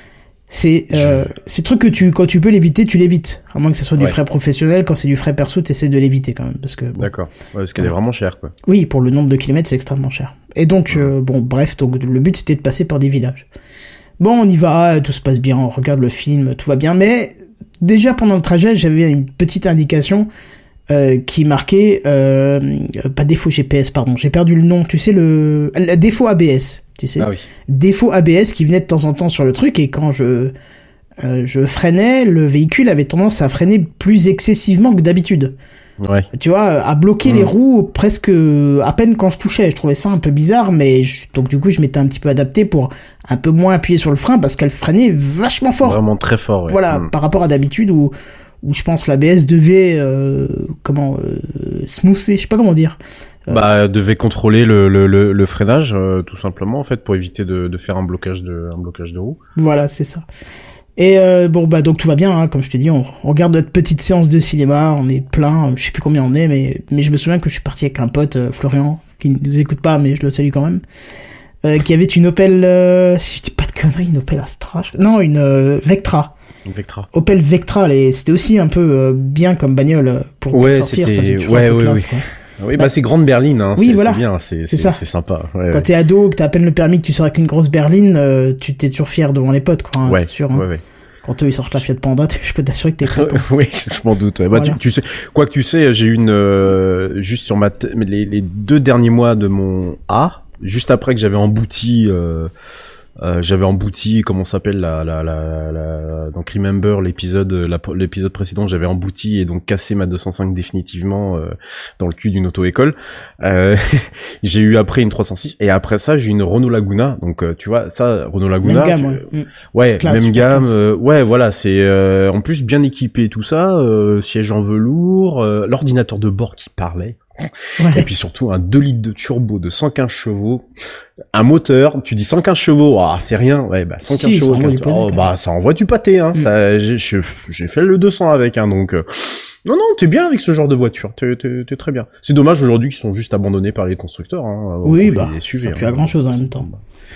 A: C'est euh, je... ces trucs que tu, quand tu peux l'éviter, tu l'évites. À moins que ce soit du ouais. frais professionnel. Quand c'est du frais perso, t'essaies de l'éviter quand même, parce que. Bon,
B: d'accord. Ouais, parce qu'elle ouais. est vraiment chère, quoi.
A: Oui, pour le nombre de kilomètres, c'est extrêmement cher. Et donc, ouais. euh, bon, bref, donc le but c'était de passer par des villages. Bon, on y va, tout se passe bien, on regarde le film, tout va bien, mais déjà pendant le trajet, j'avais une petite indication euh, qui marquait euh, pas défaut G P S, pardon, j'ai perdu le nom. Tu sais le, le défaut A B S. Tu sais,
B: ah oui.
A: défaut A B S qui venait de temps en temps sur le truc, et quand je euh, je freinais, le véhicule avait tendance à freiner plus excessivement que d'habitude.
B: Ouais.
A: Tu vois, à bloquer mmh. les roues presque à peine quand je touchais. Je trouvais ça un peu bizarre, mais je... donc du coup je m'étais un petit peu adapté pour un peu moins appuyer sur le frein parce qu'elle freinait vachement fort.
B: Vraiment très fort. Ouais.
A: Voilà, mmh. par rapport à d'habitude où où je pense l'A B S devait euh, comment euh, smoother, je sais pas comment dire.
B: Euh... Bah devait contrôler le le le, le freinage euh, tout simplement en fait pour éviter de de faire un blocage de un blocage de roue.
A: Voilà, c'est ça. Et euh, bon bah donc tout va bien, hein, comme je te dis, on, on regarde notre petite séance de cinéma, on est plein, je sais plus combien on est, mais mais je me souviens que je suis parti avec un pote, euh, Florian, qui ne nous écoute pas, mais je le salue quand même, euh, qui avait une Opel, euh, si je dis pas de conneries, une Opel Astra, je... non une euh, Vectra.
B: Une Vectra.
A: Opel Vectra, les... c'était aussi un peu euh, bien comme bagnole pour,
B: ouais,
A: pour sortir, ça faisait toujours
B: ouais,
A: un peu
B: ouais,
A: classe,
B: oui.
A: quoi.
B: Oui, bah, bah c'est grande berline, hein.
A: Oui,
B: c'est,
A: voilà.
B: c'est bien, c'est, c'est,
A: c'est ça.
B: C'est sympa. Ouais,
A: quand
B: ouais.
A: t'es ado, que t'as à peine le permis, que tu sors avec une grosse berline, euh, tu t'es toujours fier devant les potes, quoi, hein,
B: ouais,
A: c'est sûr. Hein.
B: Ouais, ouais.
A: Quand eux ils sortent la Fiat Panda, je peux t'assurer que t'es content.
B: Oui, je m'en doute. Ouais. Bah, voilà. tu, tu sais, quoi que tu sais, j'ai eu une euh, juste sur ma t- les, les deux derniers mois de mon A, juste après que j'avais embouti, euh, euh, j'avais embouti, comment ça s'appelle la la la, la donc Remember l'épisode la, l'épisode précédent, j'avais embouti et donc cassé ma deux cent cinq définitivement euh, dans le cul d'une auto-école. Euh, j'ai eu après une trois cent six et après ça j'ai eu une Renault Laguna. Donc euh, tu vois ça, Renault Laguna.
A: Même gamme,
B: tu,
A: ouais.
B: ouais
A: classe,
B: même gamme.
A: classe.
B: Euh, ouais, voilà, c'est euh, en plus bien équipé tout ça, euh, siège en velours, euh, l'ordinateur de bord qui parlait. Ouais. Et puis surtout un deux litres de turbo de cent quinze chevaux, un moteur, tu dis cent quinze chevaux, ah c'est rien, ouais bah cent quinze si, chevaux, quinze, oh, bah ça envoie du pâté, hein, mm. ça, j'ai, j'ai fait le deux cents avec, hein, donc euh, non non t'es bien avec ce genre de voiture, t'es, t'es, t'es très bien. C'est dommage aujourd'hui qu'ils sont juste abandonnés par les constructeurs, hein.
A: Oui bah ça pue à grand chose en même temps.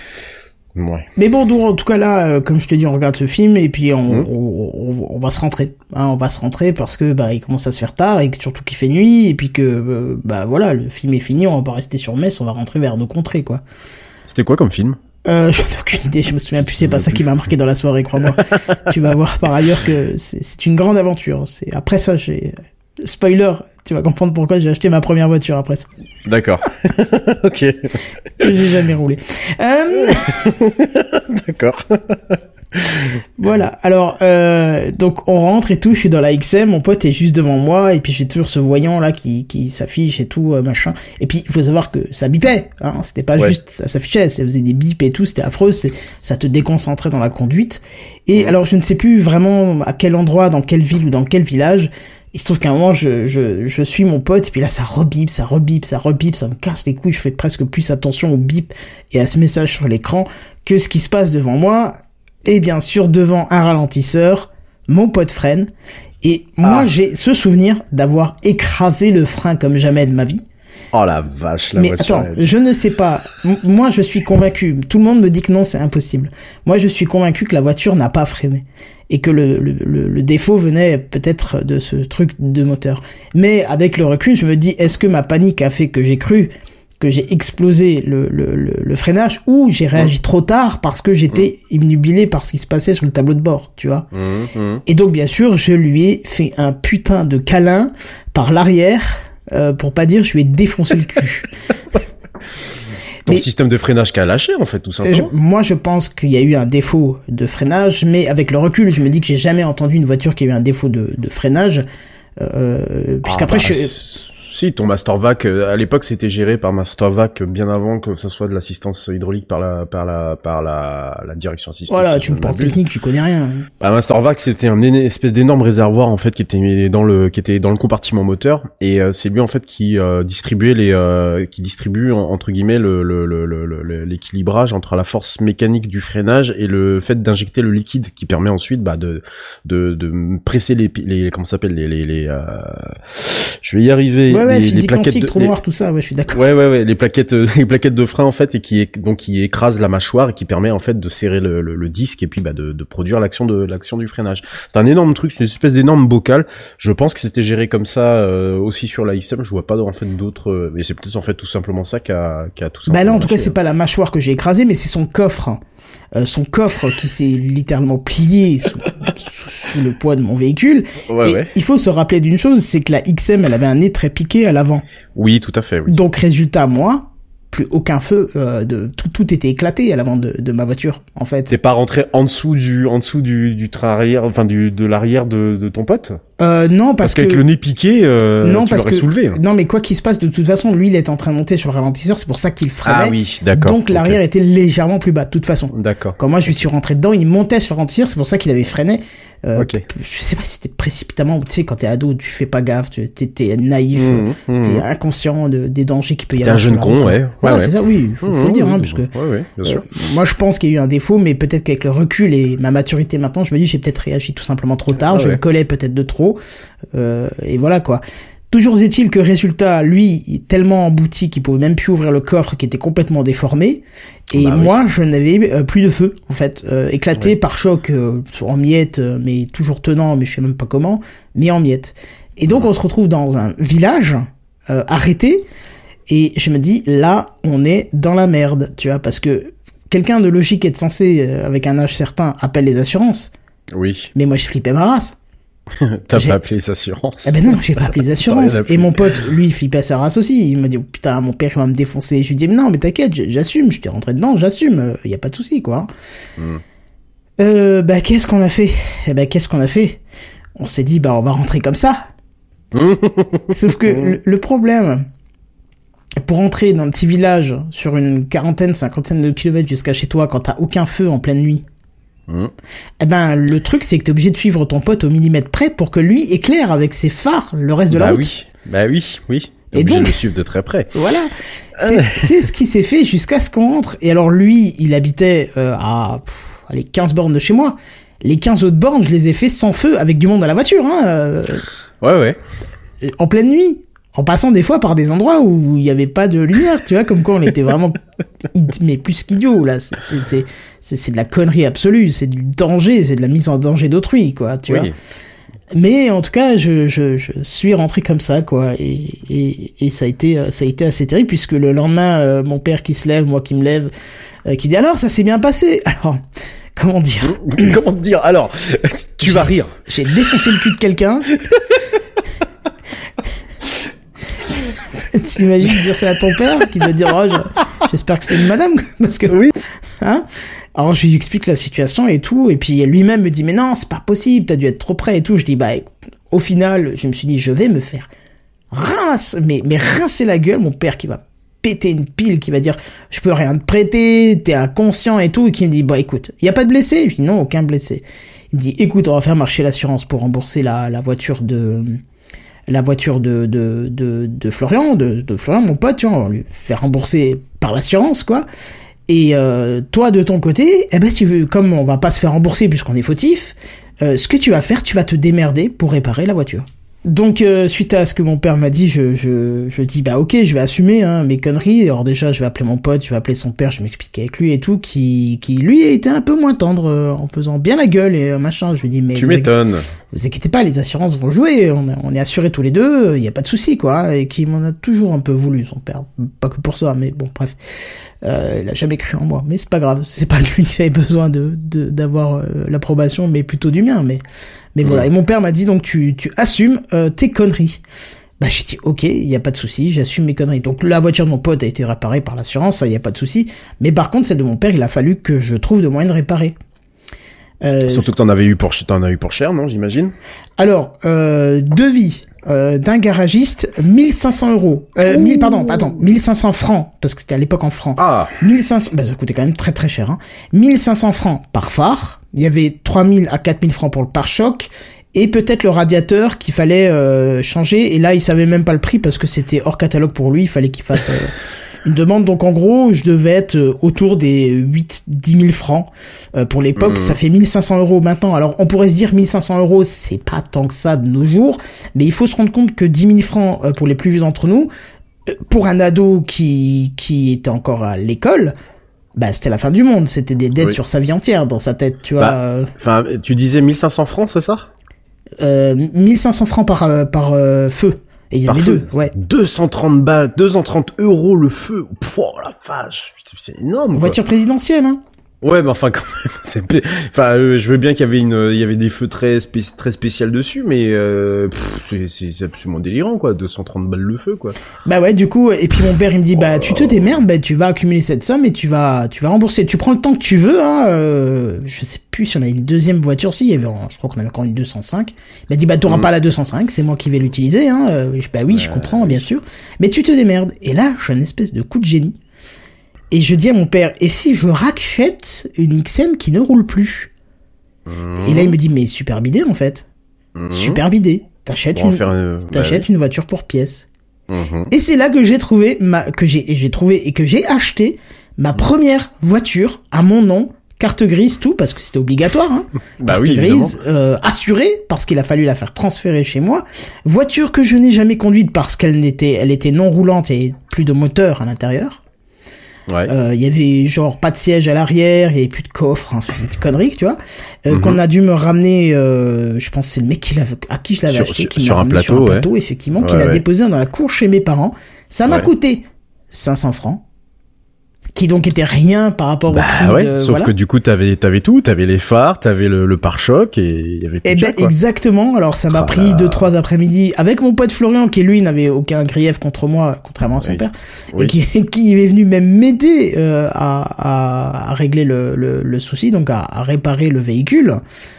B: Ouais.
A: Mais bon, donc, en tout cas là, euh, comme je te dis, on regarde ce film et puis on, mmh. on, on, on va se rentrer. Hein, on va se rentrer parce que bah il commence à se faire tard et que, surtout qu'il fait nuit et puis que euh, bah voilà, le film est fini, on va pas rester sur Metz, on va rentrer vers nos contrées quoi.
B: C'était quoi comme film?
A: Euh, j'en ai aucune idée, je me souviens plus, c'est pas ça qui m'a marqué dans la soirée, crois-moi. Tu vas voir par ailleurs que c'est, c'est une grande aventure. C'est après ça, j'ai spoiler. Tu vas comprendre pourquoi j'ai acheté ma première voiture après ça.
B: D'accord. Ok.
A: Que j'ai jamais roulé. Euh...
B: D'accord.
A: Voilà. Alors, euh, donc on rentre et tout. Je suis dans la X M. Mon pote est juste devant moi et puis j'ai toujours ce voyant là qui qui s'affiche et tout euh, machin. Et puis il faut savoir que ça bipait. Hein. C'était pas ouais. juste ça s'affichait. Ça faisait des bips et tout. C'était affreux. C'est ça te déconcentrait dans la conduite. Et alors je ne sais plus vraiment à quel endroit, dans quelle ville ou dans quel village. Il se trouve qu'à un moment, je, je, je suis mon pote, et puis là, ça rebip, ça rebip, ça rebip, ça me casse les couilles, je fais presque plus attention au bip et à ce message sur l'écran que ce qui se passe devant moi. Et bien sûr, devant un ralentisseur, mon pote freine. Et moi, ah. j'ai ce souvenir d'avoir écrasé le frein comme jamais de ma vie.
B: Oh la vache, la
A: Mais
B: voiture.
A: attends, elle... je ne sais pas. M- moi, je suis convaincu. Tout le monde me dit que non, c'est impossible. Moi, je suis convaincu que la voiture n'a pas freiné. Et que le, le, le, le défaut venait peut-être de ce truc de moteur. Mais avec le recul, je me dis, est-ce que ma panique a fait que j'ai cru que j'ai explosé le, le, le, le freinage ou j'ai réagi mmh. trop tard parce que j'étais mmh. obnubilé par ce qui se passait sur le tableau de bord, tu vois. Mmh. Mmh. Et donc, bien sûr, je lui ai fait un putain de câlin par l'arrière, euh, pour pas dire je lui ai défoncé le cul.
B: Ton mais, système de freinage qui a lâché, en fait, tout simplement.
A: Je, moi, je pense qu'il y a eu un défaut de freinage, mais avec le recul, je me dis que j'ai jamais entendu une voiture qui a eu un défaut de, de freinage, euh, puisqu'après,
B: ah, bah,
A: je...
B: Si, ton Mastervac, à l'époque, c'était géré par Mastervac bien avant que ça soit de l'assistance hydraulique par la, par la, par la, la direction assistée.
A: Voilà,
B: si
A: tu me parles technique, j'y connais rien.
B: Bah, Mastervac, c'était un espèce d'énorme réservoir, en fait, qui était dans le, qui était dans le compartiment moteur, et euh, c'est lui, en fait, qui euh, distribuait les, euh, qui distribue, entre guillemets, le, le, le, le, l'équilibrage entre la force mécanique du freinage et le fait d'injecter le liquide, qui permet ensuite, bah, de, de, de presser les, les, comment ça s'appelle, les, les, les, euh... je vais y arriver.
A: Ouais, ouais,
B: les,
A: physique
B: les plaquettes
A: quantique,
B: de,
A: trou
B: les...
A: noir, tout ça, ouais, je suis d'accord.
B: Ouais, ouais, ouais, les plaquettes, euh, les plaquettes de frein, en fait, et qui est, donc, qui écrasent la mâchoire et qui permet, en fait, de serrer le, le, le disque et puis, bah, de, de produire l'action de, l'action du freinage. C'est un énorme truc, c'est une espèce d'énorme bocal. Je pense que c'était géré comme ça, euh, aussi sur la X M. Je vois pas, en fait, d'autres, euh, mais c'est peut-être, en fait, tout simplement ça qui a, qui a tout ça.
A: Bah là, en tout cas, c'est pas la mâchoire que j'ai écrasée, mais c'est son coffre. Euh, son coffre qui s'est littéralement plié sous, sous, sous le poids de mon véhicule.
B: Ouais,
A: et
B: ouais.
A: Il faut se rappeler d'une chose, c'est que la X M, elle avait un nez très piqué à l'avant.
B: Oui, tout à fait, oui.
A: Donc, résultat, moi, plus aucun feu, euh, de, tout, tout était éclaté à l'avant de, de ma voiture, en fait.
B: C'est pas rentré en dessous du, en dessous du, du train arrière, enfin, du, de l'arrière de, de ton pote?
A: Euh, non, parce,
B: parce
A: que...
B: qu'avec le nez piqué, euh,
A: non,
B: tu
A: parce
B: l'aurais
A: que...
B: soulevé. Hein.
A: Non, mais quoi qu'il se passe, de toute façon, lui, il est en train de monter sur le ralentisseur, c'est pour ça qu'il freinait.
B: Ah oui, d'accord.
A: Donc, l'arrière
B: okay.
A: était légèrement plus bas, de toute façon.
B: D'accord.
A: Quand moi, je lui suis rentré dedans, il montait sur le ralentisseur, c'est pour ça qu'il avait freiné. Euh,
B: okay.
A: Je sais pas si c'était précipitamment, tu sais, quand t'es ado, tu fais pas gaffe, tu t'es, t'es naïf, mmh, mmh. t'es inconscient de, des dangers qu'il peut y
B: t'es
A: avoir.
B: T'es un jeune con, ouais.
A: Voilà,
B: ouais,
A: c'est
B: ouais.
A: ça, oui, faut, faut mmh, le dire, hein, parce que,
B: ouais, ouais, bien sûr.
A: Euh, moi, je pense qu'il y a eu un défaut, mais peut-être qu'avec le recul et ma maturité maintenant, je me dis, j'ai peut-être réagi tout simplement trop tard, ah, je ouais. me collais peut-être de trop, euh, et voilà, quoi. Toujours est-il que résultat, lui, il est tellement embouti qu'il pouvait même plus ouvrir le coffre qui était complètement déformé. Et bah, moi, oui. je n'avais euh, plus de feu, en fait, euh, éclaté oui. par choc, euh, en miettes, euh, mais toujours tenant, mais je sais même pas comment, mais en miettes. Et donc, mmh. on se retrouve dans un village, euh, arrêté, et je me dis, là, on est dans la merde, tu vois, parce que quelqu'un de logique et de sensé, euh, avec un âge certain, appelle les assurances.
B: Oui.
A: Mais moi, je flippais ma race.
B: T'as j'ai... pas appelé les assurances.
A: Eh ben non, j'ai pas appelé les assurances. Et mon pote, lui, il flippait sa race aussi. Il m'a dit, oh, putain, mon père, il va me défoncer. Je lui dis, mais non, mais t'inquiète, j'assume. Je t'ai rentré dedans, j'assume. Il y a pas de souci, quoi. Mm. Euh, bah, qu'est-ce qu'on a fait? Eh ben, qu'est-ce qu'on a fait? On s'est dit, bah, on va rentrer comme ça. Sauf que le, le problème, pour entrer dans un petit village sur une quarantaine, cinquantaine de kilomètres jusqu'à chez toi, quand t'as aucun feu en pleine nuit, Mmh. eh ben, le truc, c'est que t'es obligé de suivre ton pote au millimètre près pour que lui éclaire avec ses phares le reste de
B: bah
A: la route.
B: Oui. Bah oui, oui. T'es
A: et
B: obligé
A: donc,
B: de le suivre de très près.
A: Voilà. C'est, c'est ce qui s'est fait jusqu'à ce qu'on rentre. Et alors, lui, il habitait euh, à pff, allez, quinze bornes de chez moi. Les quinze autres bornes, je les ai fait sans feu, avec du monde à la voiture. Hein, euh,
B: ouais, ouais.
A: En pleine nuit. En passant des fois par des endroits où il n'y avait pas de lumière, tu vois, comme quoi on était vraiment, mais plus qu'idiots, là. C'est, c'est, c'est, c'est de la connerie absolue, c'est du danger, c'est de la mise en danger d'autrui, quoi, tu oui. vois. Mais en tout cas, je, je, je suis rentré comme ça, quoi, et, et, et ça a été, ça a été assez terrible, puisque le lendemain, euh, mon père qui se lève, moi qui me lève, euh, qui dit alors, ça s'est bien passé. Alors, comment dire?
B: Comment te dire? Alors, tu vas rire.
A: J'ai défoncé le cul de quelqu'un. T'imagines dire ça à ton père qui doit dire oh, je, j'espère que c'est une madame parce que
B: oui
A: hein alors je lui explique la situation et tout et puis lui-même me dit mais non c'est pas possible t'as dû être trop près et tout je dis bah au final je me suis dit je vais me faire rince mais mais rincer la gueule mon père qui va péter une pile qui va dire je peux rien te prêter t'es inconscient et tout et qui me dit bah écoute y a pas de blessé je dis non aucun blessé il me dit écoute on va faire marcher l'assurance pour rembourser la la voiture de la voiture de, de, de, de Florian, de, de Florian, mon pote, tu vois, on va lui faire rembourser par l'assurance, quoi. Et, euh, toi, de ton côté, eh ben, tu veux, comme on va pas se faire rembourser puisqu'on est fautif, euh, ce que tu vas faire, tu vas te démerder pour réparer la voiture. Donc euh, suite à ce que mon père m'a dit, je je je dis bah ok, je vais assumer hein, mes conneries. Alors déjà, je vais appeler mon pote, je vais appeler son père, je m'explique avec lui et tout, qui qui lui était un peu moins tendre euh, en faisant bien la gueule et euh, machin. Je lui dis mais
B: tu m'étonnes.
A: Vous inquiétez pas, les assurances vont jouer, on, on est assurés tous les deux, il y a pas de souci quoi. Et qui m'en a toujours un peu voulu son père, pas que pour ça, mais bon bref. Euh, il a jamais cru en moi, mais c'est pas grave, c'est pas lui qui avait besoin de, de d'avoir euh, l'approbation, mais plutôt du mien, mais mais ouais. Voilà. Et mon père m'a dit donc tu tu assumes euh, tes conneries. Bah j'ai dit ok, il y a pas de souci, j'assume mes conneries. Donc la voiture de mon pote a été réparée par l'assurance, ça il y a pas de souci. Mais par contre celle de mon père, il a fallu que je trouve de moyens de réparer.
B: Euh, Surtout que t'en avais eu pour t'en as eu pour cher, non, j'imagine.
A: Alors euh, devis euh, d'un garagiste, mille cinq cents euros. Euh, mille, pardon, pardon, mille cinq cents francs, parce que c'était à l'époque en francs.
B: Ah.
A: mille cinq cents, bah, ça coûtait quand même très très cher, hein. mille cinq cents francs par phare. Il y avait trois mille à quatre mille francs pour le pare-choc. Et peut-être le radiateur qu'il fallait euh, changer. Et là, il savait même pas le prix parce que c'était hors catalogue pour lui. Il fallait qu'il fasse euh, une demande. Donc en gros, je devais être euh, autour des huit à dix mille francs. Euh, pour l'époque, mmh. Ça fait mille cinq cents euros maintenant. Alors on pourrait se dire mille cinq cents euros, c'est pas tant que ça de nos jours. Mais il faut se rendre compte que dix mille francs euh, pour les plus vieux d'entre nous, euh, pour un ado qui, qui était encore à l'école, bah c'était la fin du monde. C'était des dettes oui. sur sa vie entière dans sa tête, tu vois.
B: Enfin, bah, tu disais mille cinq cents francs, c'est ça?
A: Euh, mille cinq cents francs par euh, par euh, feu. Et il y en avait deux, ouais.
B: deux cent trente balles, deux cent trente euros le feu. Oh la vache, c'est énorme. Quoi.
A: Voiture présidentielle, hein.
B: Ouais, mais enfin quand même, c'est enfin euh, je veux bien qu'il y avait une il y avait des feux très spé... très spécial dessus, mais euh, pff, c'est c'est c'est absolument délirant quoi, deux cent trente balles le feu quoi.
A: Bah ouais, du coup et puis mon père il me dit bah tu te démerdes, bah tu vas accumuler cette somme et tu vas tu vas rembourser, tu prends le temps que tu veux hein, euh, je sais plus si on a une deuxième voiture, si il y avait je crois qu'on avait encore une deux cent cinq. Il m'a dit bah t'auras mmh. pas la deux cent cinq, c'est moi qui vais l'utiliser hein. Euh, bah oui, euh... je comprends bien sûr, mais tu te démerdes. Et là, je suis un espèce de coup de génie. Et je dis à mon père, et si je rachète une X M qui ne roule plus? mmh. Et là, il me dit, mais superbe idée, en fait. Mmh. Superbe idée. T'achètes, une, une... T'achètes bah, une voiture pour pièce. Mmh. Et c'est là que j'ai trouvé, ma... que j'ai, j'ai trouvé et que j'ai acheté ma première voiture à mon nom, carte grise, tout, parce que c'était obligatoire, hein.
B: Bah
A: carte
B: oui,
A: grise, euh, assurée, parce qu'il a fallu la faire transférer chez moi. Voiture que je n'ai jamais conduite parce qu'elle n'était, elle était non roulante et plus de moteur à l'intérieur.
B: Ouais.
A: Euh, il y avait genre pas de siège à l'arrière, il y avait plus de coffre, enfin des conneries, tu vois. Euh, mm-hmm. Qu'on a dû me ramener, euh, je pense que c'est le mec qui l'a, à qui je l'avais acheté,
B: sur,
A: qui
B: sur
A: m'a ramené
B: un plateau,
A: sur un
B: ouais.
A: plateau, effectivement,
B: ouais,
A: qui l'a
B: ouais.
A: déposé dans la cour chez mes parents. Ça m'a ouais. coûté cinq cents francs. Qui donc était rien par rapport
B: bah,
A: au prix
B: ouais,
A: de,
B: sauf
A: voilà.
B: que du coup t'avais t'avais tout, t'avais les phares, t'avais le, le pare-choc et il y avait tout.
A: Eh ben
B: ça,
A: exactement. Alors ça m'a ah, pris là... deux trois après-midi avec mon pote Florian qui lui n'avait aucun grief contre moi, contrairement à son
B: oui.
A: père,
B: oui.
A: et qui, qui est venu même m'aider euh, à, à, à régler le, le, le souci, donc à, à réparer le véhicule.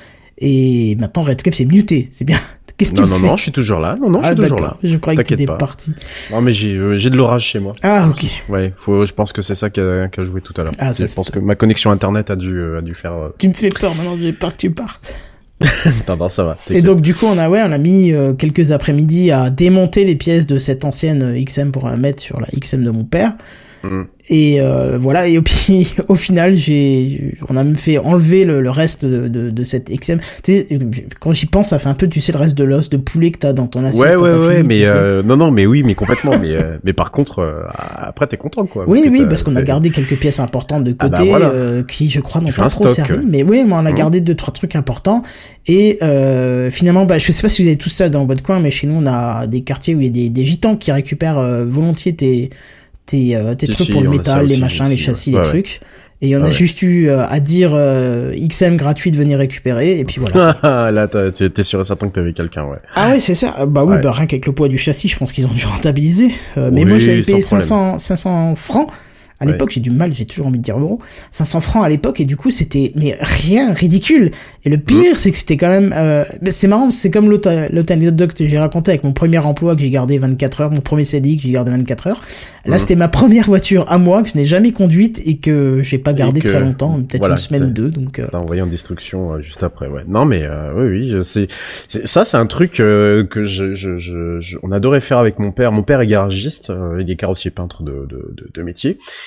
A: Et maintenant Redscape c'est muté, c'est bien. Qu'est-ce que
B: non,
A: tu
B: non,
A: fais
B: non, je suis toujours là. Non, non, je suis
A: ah,
B: toujours là.
A: Je croyais que t'étais parti.
B: Non, mais j'ai, euh, j'ai de l'orage chez moi.
A: Ah, ok.
B: Ouais, faut, je pense que c'est ça qui a, qui a joué tout à l'heure.
A: Ah, ça,
B: je pense que ma connexion internet a dû, euh, a dû faire. Euh...
A: Tu me fais peur maintenant, j'ai peur que tu partes.
B: non, non, ça va.
A: Et donc, du coup, on a, ouais, on a mis euh, quelques après-midi à démonter les pièces de cette ancienne X M pour la mettre sur la X M de mon père. Mmh. Et euh, voilà, et puis au final j'ai on a même fait enlever le, le reste de, de, de cette X M. Tu sais, quand j'y pense, ça fait un peu, tu sais, le reste de l'os de poulet que t'as dans ton assiette.
B: Ouais, ouais, ouais, fini, mais euh, non, non, mais oui, mais complètement. mais euh, mais par contre, euh, après t'es content, quoi.
A: Oui, oui, parce qu'on a gardé quelques pièces importantes de côté, ah bah voilà. euh, qui je crois n'ont pas trop stock, servi. Euh... Mais oui, mais on a mmh. gardé deux trois trucs importants. Et euh, finalement, bah je sais pas si vous avez tout ça dans votre coin, mais chez nous on a des quartiers où il y a des, des gitans qui récupèrent euh, volontiers tes tes, euh, tes si, trucs si, pour le métal, les machins, aussi, les châssis, ouais. les ouais. trucs. Et on ouais, a ouais. juste eu euh, à dire euh, X M gratuit de venir récupérer, et puis voilà.
B: Là, tu étais sûr et certain que t'avais quelqu'un, ouais.
A: Ah ouais, c'est ça. Bah oui, ouais. bah rien qu'avec le poids du châssis, je pense qu'ils ont dû rentabiliser. Euh, mais oui, moi, je l'avais payé cinq cents, cinq cents francs. À ouais. l'époque, j'ai du mal, j'ai toujours envie de dire euros. cinq cents francs à l'époque, et du coup, c'était, mais rien, ridicule. Et le pire, mmh. c'est que c'était quand même, euh, c'est marrant, c'est comme l'autre, l'autre anecdote que j'ai raconté avec mon premier emploi que j'ai gardé vingt-quatre heures, mon premier C D I que j'ai gardé vingt-quatre heures. Là, mmh. c'était ma première voiture à moi, que je n'ai jamais conduite et que j'ai pas gardé que, très longtemps, peut-être voilà, une semaine ou deux, donc, euh...
B: t'as envoyé en destruction, euh, juste après, ouais. Non, mais, euh, oui, oui, c'est, c'est, ça, c'est un truc, euh, que je, je, je, je, on adorait faire avec mon père. Mon père est garagiste, euh, il est carrossier peintre de, de, de, de métier.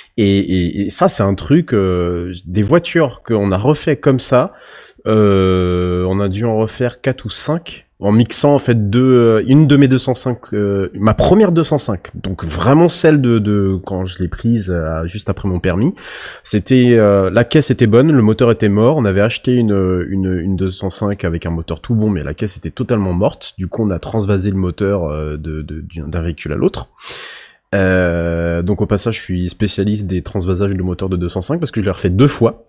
B: Et, et, et ça, c'est un truc, euh, des voitures qu'on a refait comme ça, euh, on a dû en refaire quatre ou cinq, en mixant en fait deux, une de mes deux cent cinq, euh, ma première deux cent cinq, donc vraiment celle de, de quand je l'ai prise euh, juste après mon permis. C'était euh, la caisse était bonne, le moteur était mort. On avait acheté une une une deux cent cinq avec un moteur tout bon, mais la caisse était totalement morte. Du coup, on a transvasé le moteur euh, de, de d'un véhicule à l'autre. Euh, donc au passage, je suis spécialiste des transvasages de moteurs de deux cent cinq parce que je l'ai refait deux fois.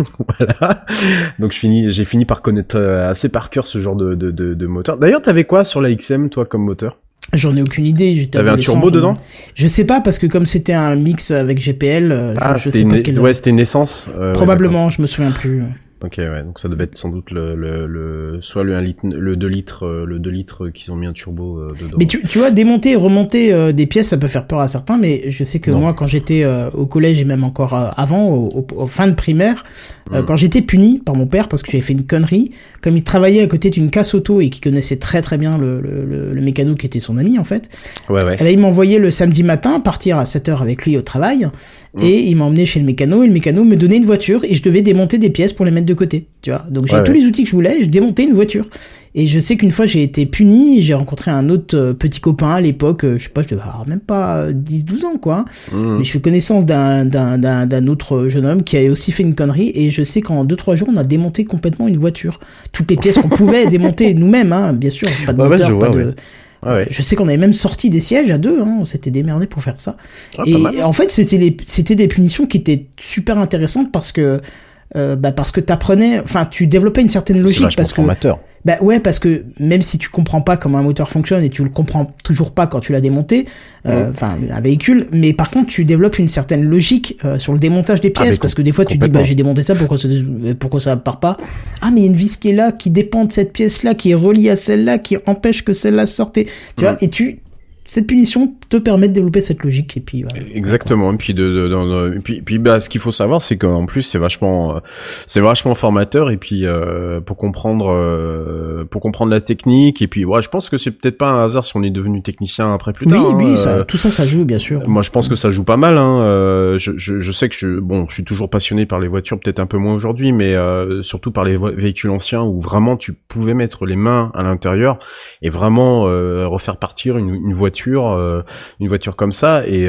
B: Voilà. Donc je finis, j'ai fini par connaître assez par cœur ce genre de, de, de, de moteur. D'ailleurs, t'avais quoi sur la X M, toi, comme moteur?
A: J'en ai aucune idée. J'étais
B: T'avais un turbo dedans?
A: Je sais pas, parce que comme c'était un mix avec G P L,
B: ah,
A: je, je sais
B: une...
A: pas quel...
B: Ouais, c'était une essence. Euh,
A: Probablement,
B: ouais,
A: je me souviens plus.
B: Ok, ouais, donc ça devait être sans doute le, le, le soit le un litre, le deux litres, le deux litres qu'ils ont mis un turbo euh, dedans.
A: Mais tu, tu vois, démonter et remonter euh, des pièces, ça peut faire peur à certains, mais je sais que non. Moi, quand j'étais euh, au collège et même encore euh, avant, au, au, au fin de primaire, euh, mmh. quand j'étais puni par mon père parce que j'avais fait une connerie, comme il travaillait à côté d'une casse auto et qu'il connaissait très très bien le, le, le, le mécano qui était son ami en fait,
B: ouais, ouais.
A: Et là, il m'envoyait le samedi matin partir à sept heures avec lui au travail, mmh. et il m'emmenait chez le mécano et le mécano me donnait une voiture et je devais démonter des pièces pour les mettre de côté, tu vois. Donc j'ai ouais, tous ouais. les outils que je voulais, je démontais une voiture. Et je sais qu'une fois j'ai été puni, et j'ai rencontré un autre euh, petit copain à l'époque, euh, je sais pas, je devais avoir même pas dix douze ans quoi. Mmh. Mais je fais connaissance d'un d'un d'un d'un autre jeune homme qui avait aussi fait une connerie, et je sais qu'en deux trois jours on a démonté complètement une voiture. Toutes les pièces qu'on pouvait démonter nous-mêmes, hein, bien sûr, pas de bah moteur, ouais, pas vois, de... Ouais. Ah ouais. Je sais qu'on avait même sorti des sièges à deux, hein, on s'était démerdé pour faire ça. Ah, et en fait, c'était les, c'était des punitions qui étaient super intéressantes parce que, euh, bah parce que t'apprenais, enfin, tu développais une certaine logique.
B: C'est
A: parce que,
B: formateur.
A: Bah ouais, parce que même si tu comprends pas comment un moteur fonctionne et tu le comprends toujours pas quand tu l'as démonté, enfin euh, mmh. un véhicule, mais par contre tu développes une certaine logique euh, sur le démontage des pièces, ah, parce que des fois tu te dis bah j'ai démonté ça, pourquoi ça pourquoi ça part pas? Ah mais il y a une vis qui est là, qui dépend de cette pièce là, qui est reliée à celle-là, qui empêche que celle-là sorte. Tu mmh. vois, et tu cette punition te permet de développer cette logique et puis voilà.
B: Exactement. Et puis de, de, de, de et puis puis bah ce qu'il faut savoir c'est qu'en plus c'est vachement euh, c'est vachement formateur, et puis euh, pour comprendre euh, pour comprendre la technique, et puis ouais, je pense que c'est peut-être pas un hasard si on est devenu technicien après plus tard.
A: Oui,
B: hein,
A: oui, ça,
B: euh,
A: tout ça ça joue bien sûr.
B: Moi je pense que ça joue pas mal hein. Euh, je, je je sais que je bon, je suis toujours passionné par les voitures, peut-être un peu moins aujourd'hui, mais euh, surtout par les vo- véhicules anciens où vraiment tu pouvais mettre les mains à l'intérieur et vraiment euh, refaire partir une, une voiture euh, une voiture comme ça. Et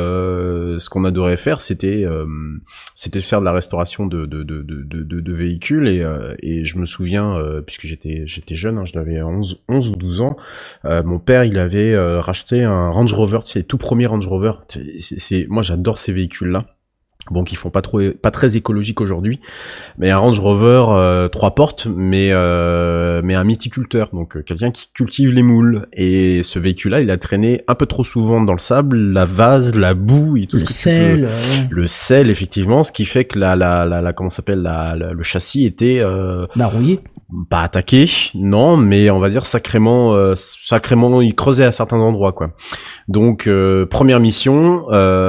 B: euh, ce qu'on adorait faire, c'était euh, c'était faire de la restauration de de de de de, de véhicules, et euh, et je me souviens euh, puisque j'étais j'étais jeune, hein, j'avais onze ou douze ans, euh, mon père il avait euh, racheté un Range Rover, c'est tout premier Range Rover. C'est, c'est moi j'adore ces véhicules là. Bon, qui font pas trop, pas très écologiques aujourd'hui, mais un Range Rover euh, trois portes, mais euh, mais un mythiculteur, donc euh, quelqu'un qui cultive les moules. Et ce véhicule-là, il a traîné un peu trop souvent dans le sable, la vase, la boue et tout
A: le
B: ce que
A: sel,
B: tu peux.
A: Ouais.
B: Le sel, effectivement, ce qui fait que la la la, la comment s'appelle la, la le châssis était euh,
A: bah rouillé.
B: Pas attaqué, non, mais on va dire sacrément, euh, sacrément, il creusait à certains endroits, quoi. Donc euh, première mission,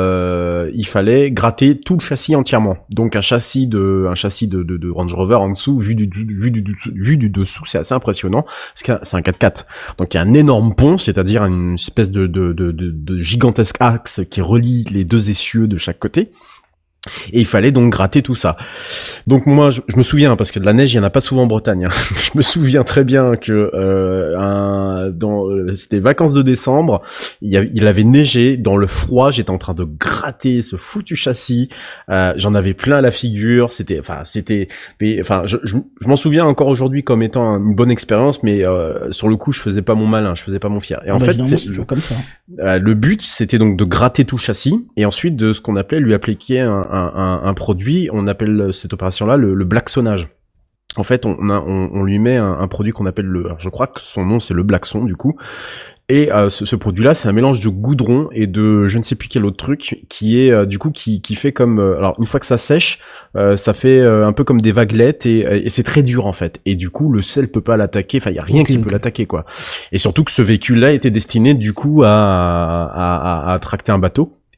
B: euh, il fallait gratter tout le châssis entièrement. Donc un châssis de, un châssis de, de, de Range Rover en dessous, vu du, vu du, vu du dessous, c'est assez impressionnant. C'est un quatre quatre. Donc il y a un énorme pont, c'est-à-dire une espèce de, de, de, de, de gigantesque axe qui relie les deux essieux de chaque côté. Et il fallait donc gratter tout ça. Donc moi, je, je me souviens, parce que de la neige, il y en a pas souvent en Bretagne. Hein. Je me souviens très bien que euh, un, dans c'était vacances de décembre, il, y avait, il avait neigé dans le froid. J'étais en train de gratter ce foutu châssis. Euh, j'en avais plein la figure. C'était, enfin, c'était, mais, enfin, je, je, je m'en souviens encore aujourd'hui comme étant une bonne expérience, mais euh, sur le coup, je faisais pas mon malin, je faisais pas mon fier. Et en
A: bah,
B: fait,
A: c'est toujours comme ça.
B: Euh, le but, c'était donc de gratter tout le châssis et ensuite de ce qu'on appelait lui appliquer un Un, un, un produit, on appelle cette opération-là le, le blacksonnage. En fait, on, a, on, on lui met un, un produit qu'on appelle le, alors je crois que son nom c'est le blackson du coup. Et euh, ce, ce produit-là, c'est un mélange de goudron et de je ne sais plus quel autre truc qui est euh, du coup qui qui fait comme euh, alors une fois que ça sèche, euh, ça fait euh, un peu comme des vaguelettes et, et c'est très dur en fait. Et du coup, le sel peut pas l'attaquer. Enfin, il y a rien okay, qui okay. peut l'attaquer quoi. Et surtout que ce véhicule-là était destiné du coup à à, à, à tracter un bateau.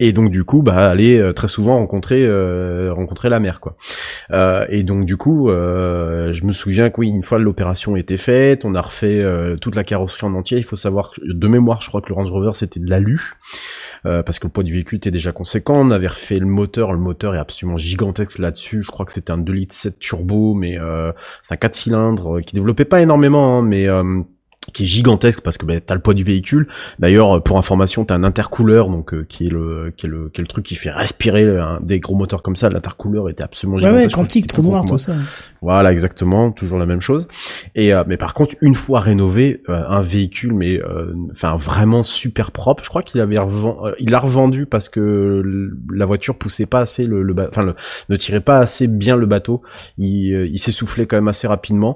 B: Et donc du coup, bah aller euh, très souvent rencontrer euh, rencontrer la mère, quoi. Euh, et donc du coup, euh, je me souviens que oui, une fois l'opération était faite, on a refait euh, toute la carrosserie en entier. Il faut savoir que, de mémoire, je crois que le Range Rover c'était de l'alu, euh, parce que le poids du véhicule était déjà conséquent. On avait refait le moteur, le moteur est absolument gigantesque là-dessus. Je crois que c'était un deux litres sept turbo, mais euh, c'est un quatre cylindres euh, qui développait pas énormément, hein, mais euh, qui est gigantesque parce que bah, t'as le poids du véhicule. D'ailleurs, pour information, t'as un intercooleur, donc euh, qui est le qui est le qui est le truc qui fait respirer un, des gros moteurs comme ça. L'intercooleur était absolument
A: ouais,
B: gigantesque.
A: Ouais, quantique, trou noir, tout ça.
B: Voilà, exactement, toujours la même chose. Et euh, mais par contre, une fois rénové, euh, un véhicule, mais euh, enfin vraiment super propre. Je crois qu'il avait revendu, euh, il l'a revendu parce que la voiture poussait pas assez le, le enfin le, ne tirait pas assez bien le bateau. Il, euh, il s'essoufflait quand même assez rapidement.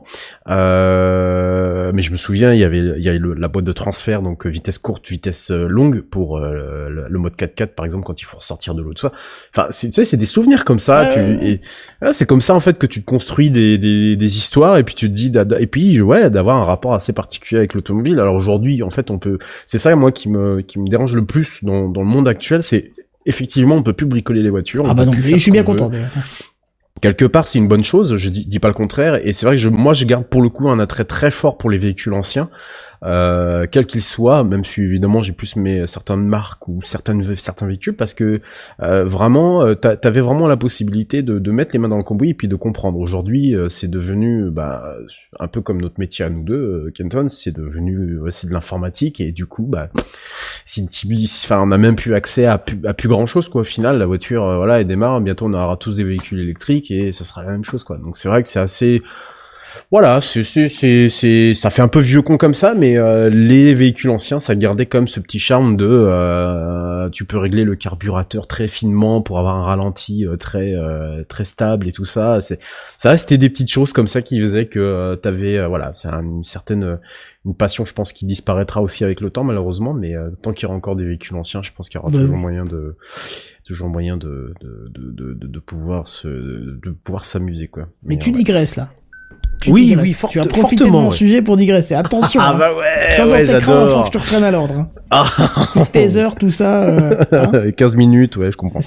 B: Euh, mais je me souviens, il y avait il y avait le, la boîte de transfert, donc vitesse courte, vitesse longue pour euh, le, le mode quatre quatre par exemple quand il faut ressortir de l'eau, tout ça. Enfin, tu sais, c'est des souvenirs comme ça.
A: Ouais,
B: tu,
A: ouais.
B: et là, c'est comme ça en fait que tu te construis des, des, des histoires et puis tu te dis et puis ouais d'avoir un rapport assez particulier avec l'automobile. Alors aujourd'hui, en fait, on peut, c'est ça moi qui me qui me dérange le plus dans dans le monde actuel, c'est effectivement on peut plus bricoler les voitures.
A: Ah bah non, je suis bien content d'ailleurs.
B: Quelque part, c'est une bonne chose, je dis, dis pas le contraire, et c'est vrai que je, moi, je garde pour le coup un attrait très fort pour les véhicules anciens, euh, quels qu'ils soient, même si évidemment j'ai plus mes certaines marques ou certaines certains véhicules, parce que euh, vraiment, euh, t'avais vraiment la possibilité de, de mettre les mains dans le cambouis et puis de comprendre. Aujourd'hui, euh, c'est devenu, bah, un peu comme notre métier à nous deux, euh, Kenton, c'est devenu, euh, c'est de l'informatique et du coup, bah, si, enfin, on a même plus accès à plus, à plus grand chose, quoi. Au final, la voiture, euh, voilà, elle démarre. Bientôt, on aura tous des véhicules électriques et ça sera la même chose, quoi. Donc c'est vrai que c'est assez, voilà, c'est, c'est, c'est, c'est, ça fait un peu vieux con comme ça, mais euh, les véhicules anciens, ça gardait comme ce petit charme de, euh, tu peux régler le carburateur très finement pour avoir un ralenti euh, très, euh, très stable et tout ça. C'est, ça, c'était des petites choses comme ça qui faisaient que euh, t'avais, euh, voilà, c'est une certaine, une passion, je pense, qui disparaîtra aussi avec le temps, malheureusement. Mais euh, tant qu'il y aura encore des véhicules anciens, je pense qu'il y aura bah, toujours oui. moyen de, toujours moyen de, de, de, de, de, de pouvoir se, de pouvoir s'amuser, quoi.
A: Mais, mais tu
B: euh,
A: digresses là.
B: Tu oui, digresses. oui, fort,
A: tu as profité
B: fortement,
A: de mon
B: ouais.
A: sujet pour digresser. Attention.
B: Ah
A: hein.
B: bah ouais,
A: Quand
B: ouais,
A: on t'écran,
B: j'adore.
A: faut que je te reprenne à l'ordre. Hein.
B: Ah.
A: Taser, tout ça. Euh, hein
B: quinze minutes, ouais, je comprends.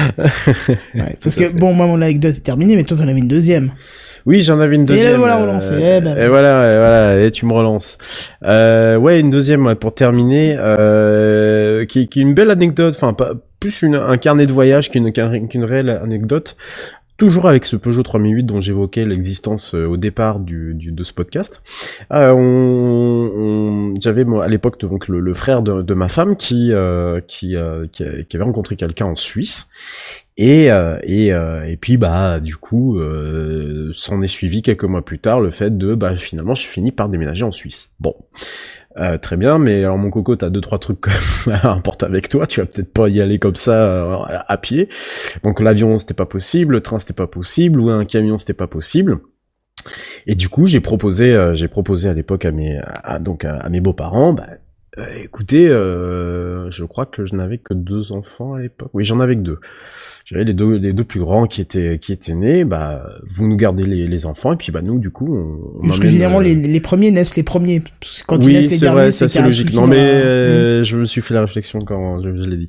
A: ouais, parce que bon, moi mon anecdote est terminée, mais toi t'en avais une deuxième.
B: Oui, j'en avais une deuxième.
A: Et là, voilà, relancé.
B: Euh,
A: eh ben,
B: et voilà, et voilà, et tu me relances. Euh, ouais, une deuxième ouais, pour terminer, euh, qui, qui est une belle anecdote, enfin pas plus une, un carnet de voyage qu'une qu'une réelle anecdote. Toujours avec ce Peugeot trois mille huit dont j'évoquais l'existence euh, au départ du, du de ce podcast. Euh, on, on, j'avais moi, à l'époque donc le, le frère de, de ma femme qui euh, qui, euh, qui, qui avait rencontré quelqu'un en Suisse. Et euh, et euh, et puis bah du coup euh, s'en est suivi quelques mois plus tard le fait de bah finalement je finis par déménager en Suisse. Bon. Euh, très bien, mais alors mon coco, t'as deux trois trucs quand même à emporter avec toi. Tu vas peut-être pas y aller comme ça euh, à pied. Donc l'avion c'était pas possible, le train c'était pas possible, ou un camion c'était pas possible. Et du coup j'ai proposé, euh, j'ai proposé à l'époque à mes, à, donc à, à mes beaux-parents, bah euh, écoutez, euh, je crois que je n'avais que deux enfants à l'époque. Oui, j'en avais que deux. J'avais les deux, les deux plus grands qui étaient, qui étaient nés. Bah, vous nous gardez les, les enfants et puis bah nous, du coup, on. on
A: Parce que généralement euh... les, les premiers naissent les premiers. Parce que quand
B: oui,
A: ils naissent les
B: c'est
A: derniers,
B: vrai,
A: c'est
B: c'est logique. Non
A: dans
B: mais
A: la...
B: euh, je me suis fait la réflexion quand je, je l'ai dit.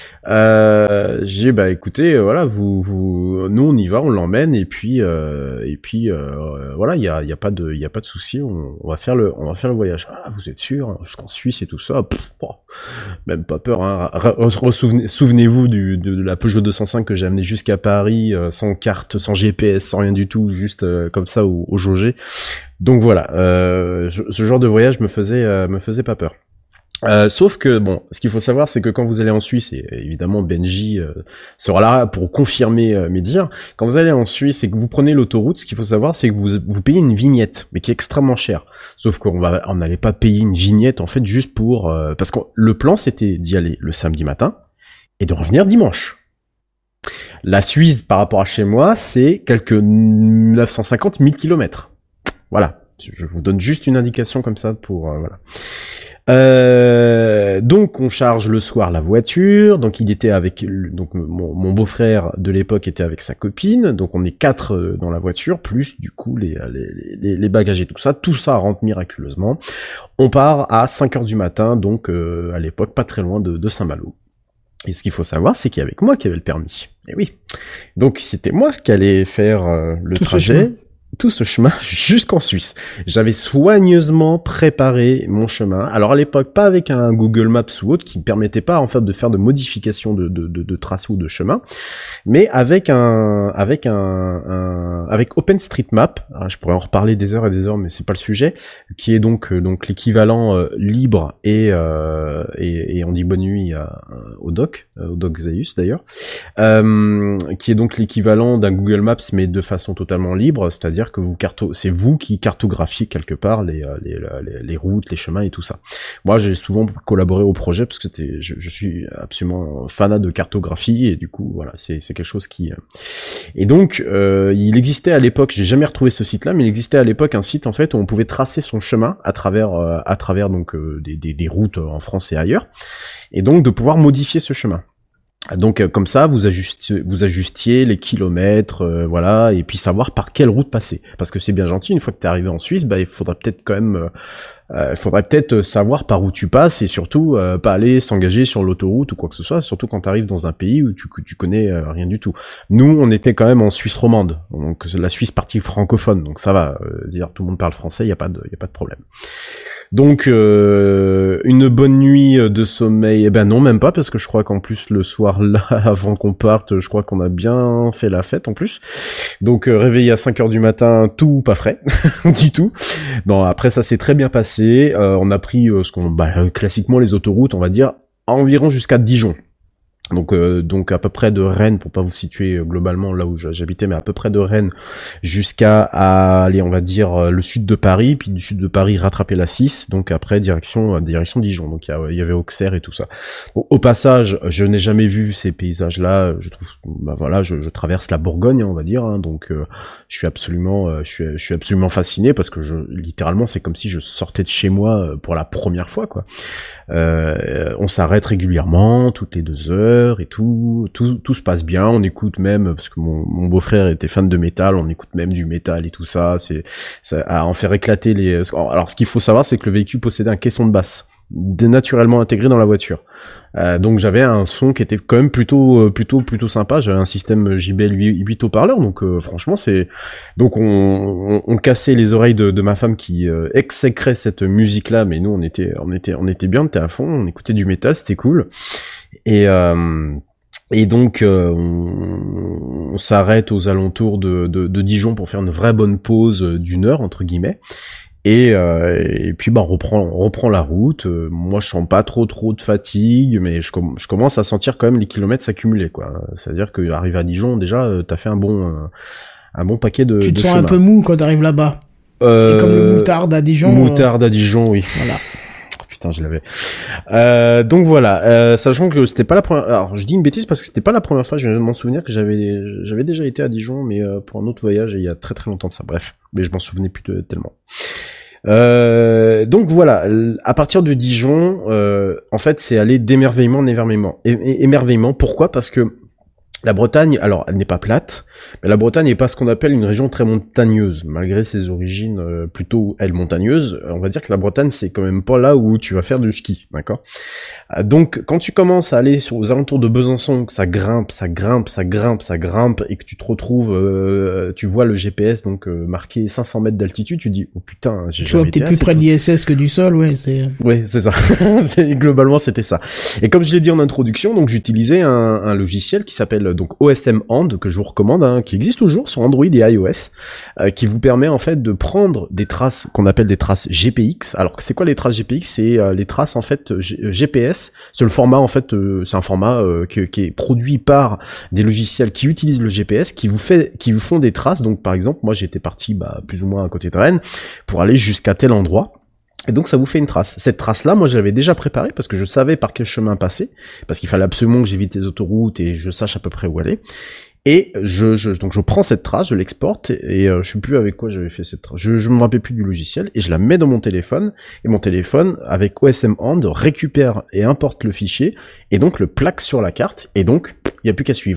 B: Euh, j'ai bah écoutez, euh, voilà, vous, vous, nous on y va, on l'emmène et puis euh, et puis euh, voilà, il y a, il y a pas de, il y a pas de souci, on, on va faire le, on va faire le voyage. Ah, vous êtes sûr? Jusqu'en Suisse et tout ça. Pff, oh, même pas peur. Hein. Souvenez, souvenez-vous du, de, de la Peugeot deux cent cinq que j'ai amené jusqu'à Paris, euh, sans carte, sans G P S, sans rien du tout, juste euh, comme ça au, au jaugé. Donc voilà, euh, je, ce genre de voyage me faisait, euh, me faisait pas peur. Euh, sauf que bon, ce qu'il faut savoir, c'est que quand vous allez en Suisse, et évidemment Benji euh, sera là pour confirmer euh, mes dires, quand vous allez en Suisse et que vous prenez l'autoroute, ce qu'il faut savoir, c'est que vous vous payez une vignette, mais qui est extrêmement chère. Sauf qu'on va, on n'allait pas payer une vignette en fait juste pour, euh, parce que le plan c'était d'y aller le samedi matin et de revenir dimanche. La Suisse par rapport à chez moi, c'est quelques neuf cent cinquante mille kilomètres. Voilà, je vous donne juste une indication comme ça pour euh, voilà. Euh, donc on charge le soir la voiture, donc il était avec donc mon, mon beau-frère de l'époque était avec sa copine, donc on est quatre dans la voiture plus du coup les les les, les bagages et tout ça, tout ça rentre miraculeusement. On part à cinq heures du matin, donc euh, à l'époque pas très loin de, de Saint-Malo. Et ce qu'il faut savoir, c'est qu'il y avait que moi qui avait le permis. Et oui. Donc c'était moi qui allais faire euh, le
A: tout
B: trajet, tout ce chemin jusqu'en Suisse. J'avais soigneusement préparé mon chemin. Alors à l'époque, pas avec un Google Maps ou autre qui ne permettait pas en fait de faire de modifications de, de, de, de tracé ou de chemin, mais avec un avec un, un avec OpenStreetMap. Alors, je pourrais en reparler des heures et des heures, mais c'est pas le sujet. Qui est donc euh, donc l'équivalent euh, libre et, euh, et et on dit bonne nuit à, au doc, euh, au doc Zaius d'ailleurs, euh, qui est donc l'équivalent d'un Google Maps mais de façon totalement libre, c'est-à-dire que vous carto c'est vous qui cartographiez quelque part les, les les les routes, les chemins et tout ça. Moi, j'ai souvent collaboré au projet parce que c'était je, je suis absolument fanat de cartographie et du coup voilà, c'est c'est quelque chose qui et donc euh, il existait à l'époque, j'ai jamais retrouvé ce site-là, mais il existait à l'époque un site en fait où on pouvait tracer son chemin à travers euh, à travers donc euh, des, des des routes en France et ailleurs, et donc de pouvoir modifier ce chemin. Donc euh, comme ça, vous ajustiez, vous ajustiez les kilomètres, euh, voilà, et puis savoir par quelle route passer. Parce que c'est bien gentil, une fois que t'es arrivé en Suisse, bah il faudrait peut-être quand même, euh, euh, il faudrait peut-être savoir par où tu passes et surtout euh, pas aller s'engager sur l'autoroute ou quoi que ce soit. Surtout quand t'arrives dans un pays où tu tu connais euh, rien du tout. Nous, on était quand même en Suisse romande, donc la Suisse partie francophone, donc ça va. Euh, dire tout le monde parle français, il y a pas de, il y a pas de problème. Donc euh, une bonne nuit de sommeil, eh ben non, même pas, parce que je crois qu'en plus le soir là, avant qu'on parte, je crois qu'on a bien fait la fête en plus. Donc euh, réveillé à cinq heures du matin, tout pas frais du tout. Non, après ça s'est très bien passé. Euh, on a pris euh, ce qu'on bah, classiquement les autoroutes, on va dire environ jusqu'à Dijon. Donc euh, donc à peu près de Rennes, pour pas vous situer globalement là où j'habitais, mais à peu près de Rennes jusqu'à aller, on va dire, le sud de Paris, puis du sud de Paris rattraper la six, donc après direction direction Dijon. Donc il y, y avait Auxerre et tout ça. Bon, au passage, je n'ai jamais vu ces paysages-là. Je trouve, bah voilà, je, je traverse la Bourgogne, on va dire, hein, donc euh, je suis absolument, euh, je suis je suis absolument fasciné parce que je littéralement c'est comme si je sortais de chez moi pour la première fois, quoi. Euh, on s'arrête régulièrement toutes les deux heures. Et tout, tout, tout se passe bien. On écoute même, parce que mon, mon beau-frère était fan de métal, on écoute même du métal et tout ça. C'est, ça à en faire éclater les. Alors, ce qu'il faut savoir, c'est que le véhicule possédait un caisson de basse, naturellement intégré dans la voiture. Euh, donc j'avais un son qui était quand même plutôt, plutôt, plutôt sympa. J'avais un système J B L huit haut-parleurs, donc euh, franchement c'est. Donc on, on, on cassait les oreilles de, de ma femme qui euh, exécrait cette musique-là, mais nous on était, on était, on était bien, on était à fond, on écoutait du métal, c'était cool. Et euh, et donc euh, on, on s'arrête aux alentours de, de, de Dijon pour faire une vraie bonne pause d'une heure entre guillemets. Et, euh, et puis bah on reprend on reprend la route. Euh, moi je sens pas trop trop de fatigue, mais je, com- je commence à sentir quand même les kilomètres s'accumuler, quoi. C'est-à-dire que arrivé à Dijon déjà euh, t'as fait un bon euh, un bon paquet de.
A: Tu te
B: de
A: sens
B: chemin.
A: un peu mou quand t'arrives là-bas.
B: Euh,
A: Et comme le moutarde à Dijon.
B: Moutarde à Dijon, oui.
A: Voilà.
B: Putain, je l'avais. Euh, donc voilà, euh, sachant que c'était pas la première. Alors, je dis une bêtise parce que c'était pas la première fois. Je viens de m'en souvenir que j'avais, j'avais déjà été à Dijon, mais euh, pour un autre voyage, et il y a très très longtemps de ça. Bref, mais je m'en souvenais plus de, tellement. Euh, donc voilà, à partir de Dijon, euh, en fait, c'est aller d'émerveillement en émerveillement. É- é- émerveillement. Pourquoi ? Parce que la Bretagne, alors, elle n'est pas plate, mais la Bretagne n'est pas ce qu'on appelle une région très montagneuse, malgré ses origines euh, plutôt, elle, montagneuses. On va dire que la Bretagne, c'est quand même pas là où tu vas faire du ski, d'accord ? euh, Donc, quand tu commences à aller sur, aux alentours de Besançon, que ça grimpe, ça grimpe, ça grimpe, ça grimpe, et que tu te retrouves, euh, tu vois le G P S, donc euh, marqué cinq cents mètres d'altitude, tu dis, oh putain, j'ai
A: Tu
B: jamais
A: vois que t'es
B: été à
A: plus
B: cette
A: près de l'I S S que du sol, ouais, c'est...
B: Ouais, c'est ça. c'est, globalement, c'était ça. Et comme je l'ai dit en introduction, donc j'utilisais un, un logiciel qui s'appelle donc O S M And, que je vous recommande, hein, qui existe toujours sur Android et iOS, euh, qui vous permet en fait de prendre des traces qu'on appelle des traces G P X. Alors, c'est quoi les traces G P X ? C'est euh, les traces en fait G- G P S. C'est le format en fait, euh, c'est un format euh, qui, qui est produit par des logiciels qui utilisent le G P S, qui vous fait, qui vous font des traces. Donc, par exemple, moi j'étais parti bah, plus ou moins à côté de Rennes pour aller jusqu'à tel endroit. Et donc ça vous fait une trace. Cette trace-là, moi je l'avais déjà préparée parce que je savais par quel chemin passer, parce qu'il fallait absolument que j'évite les autoroutes et je sache à peu près où aller. Et je, je donc je prends cette trace, je l'exporte et euh, je sais plus avec quoi j'avais fait cette trace. Je, je me rappelle plus du logiciel et je la mets dans mon téléphone et mon téléphone avec O S M And récupère et importe le fichier et donc le plaque sur la carte et donc il y a plus qu'à suivre.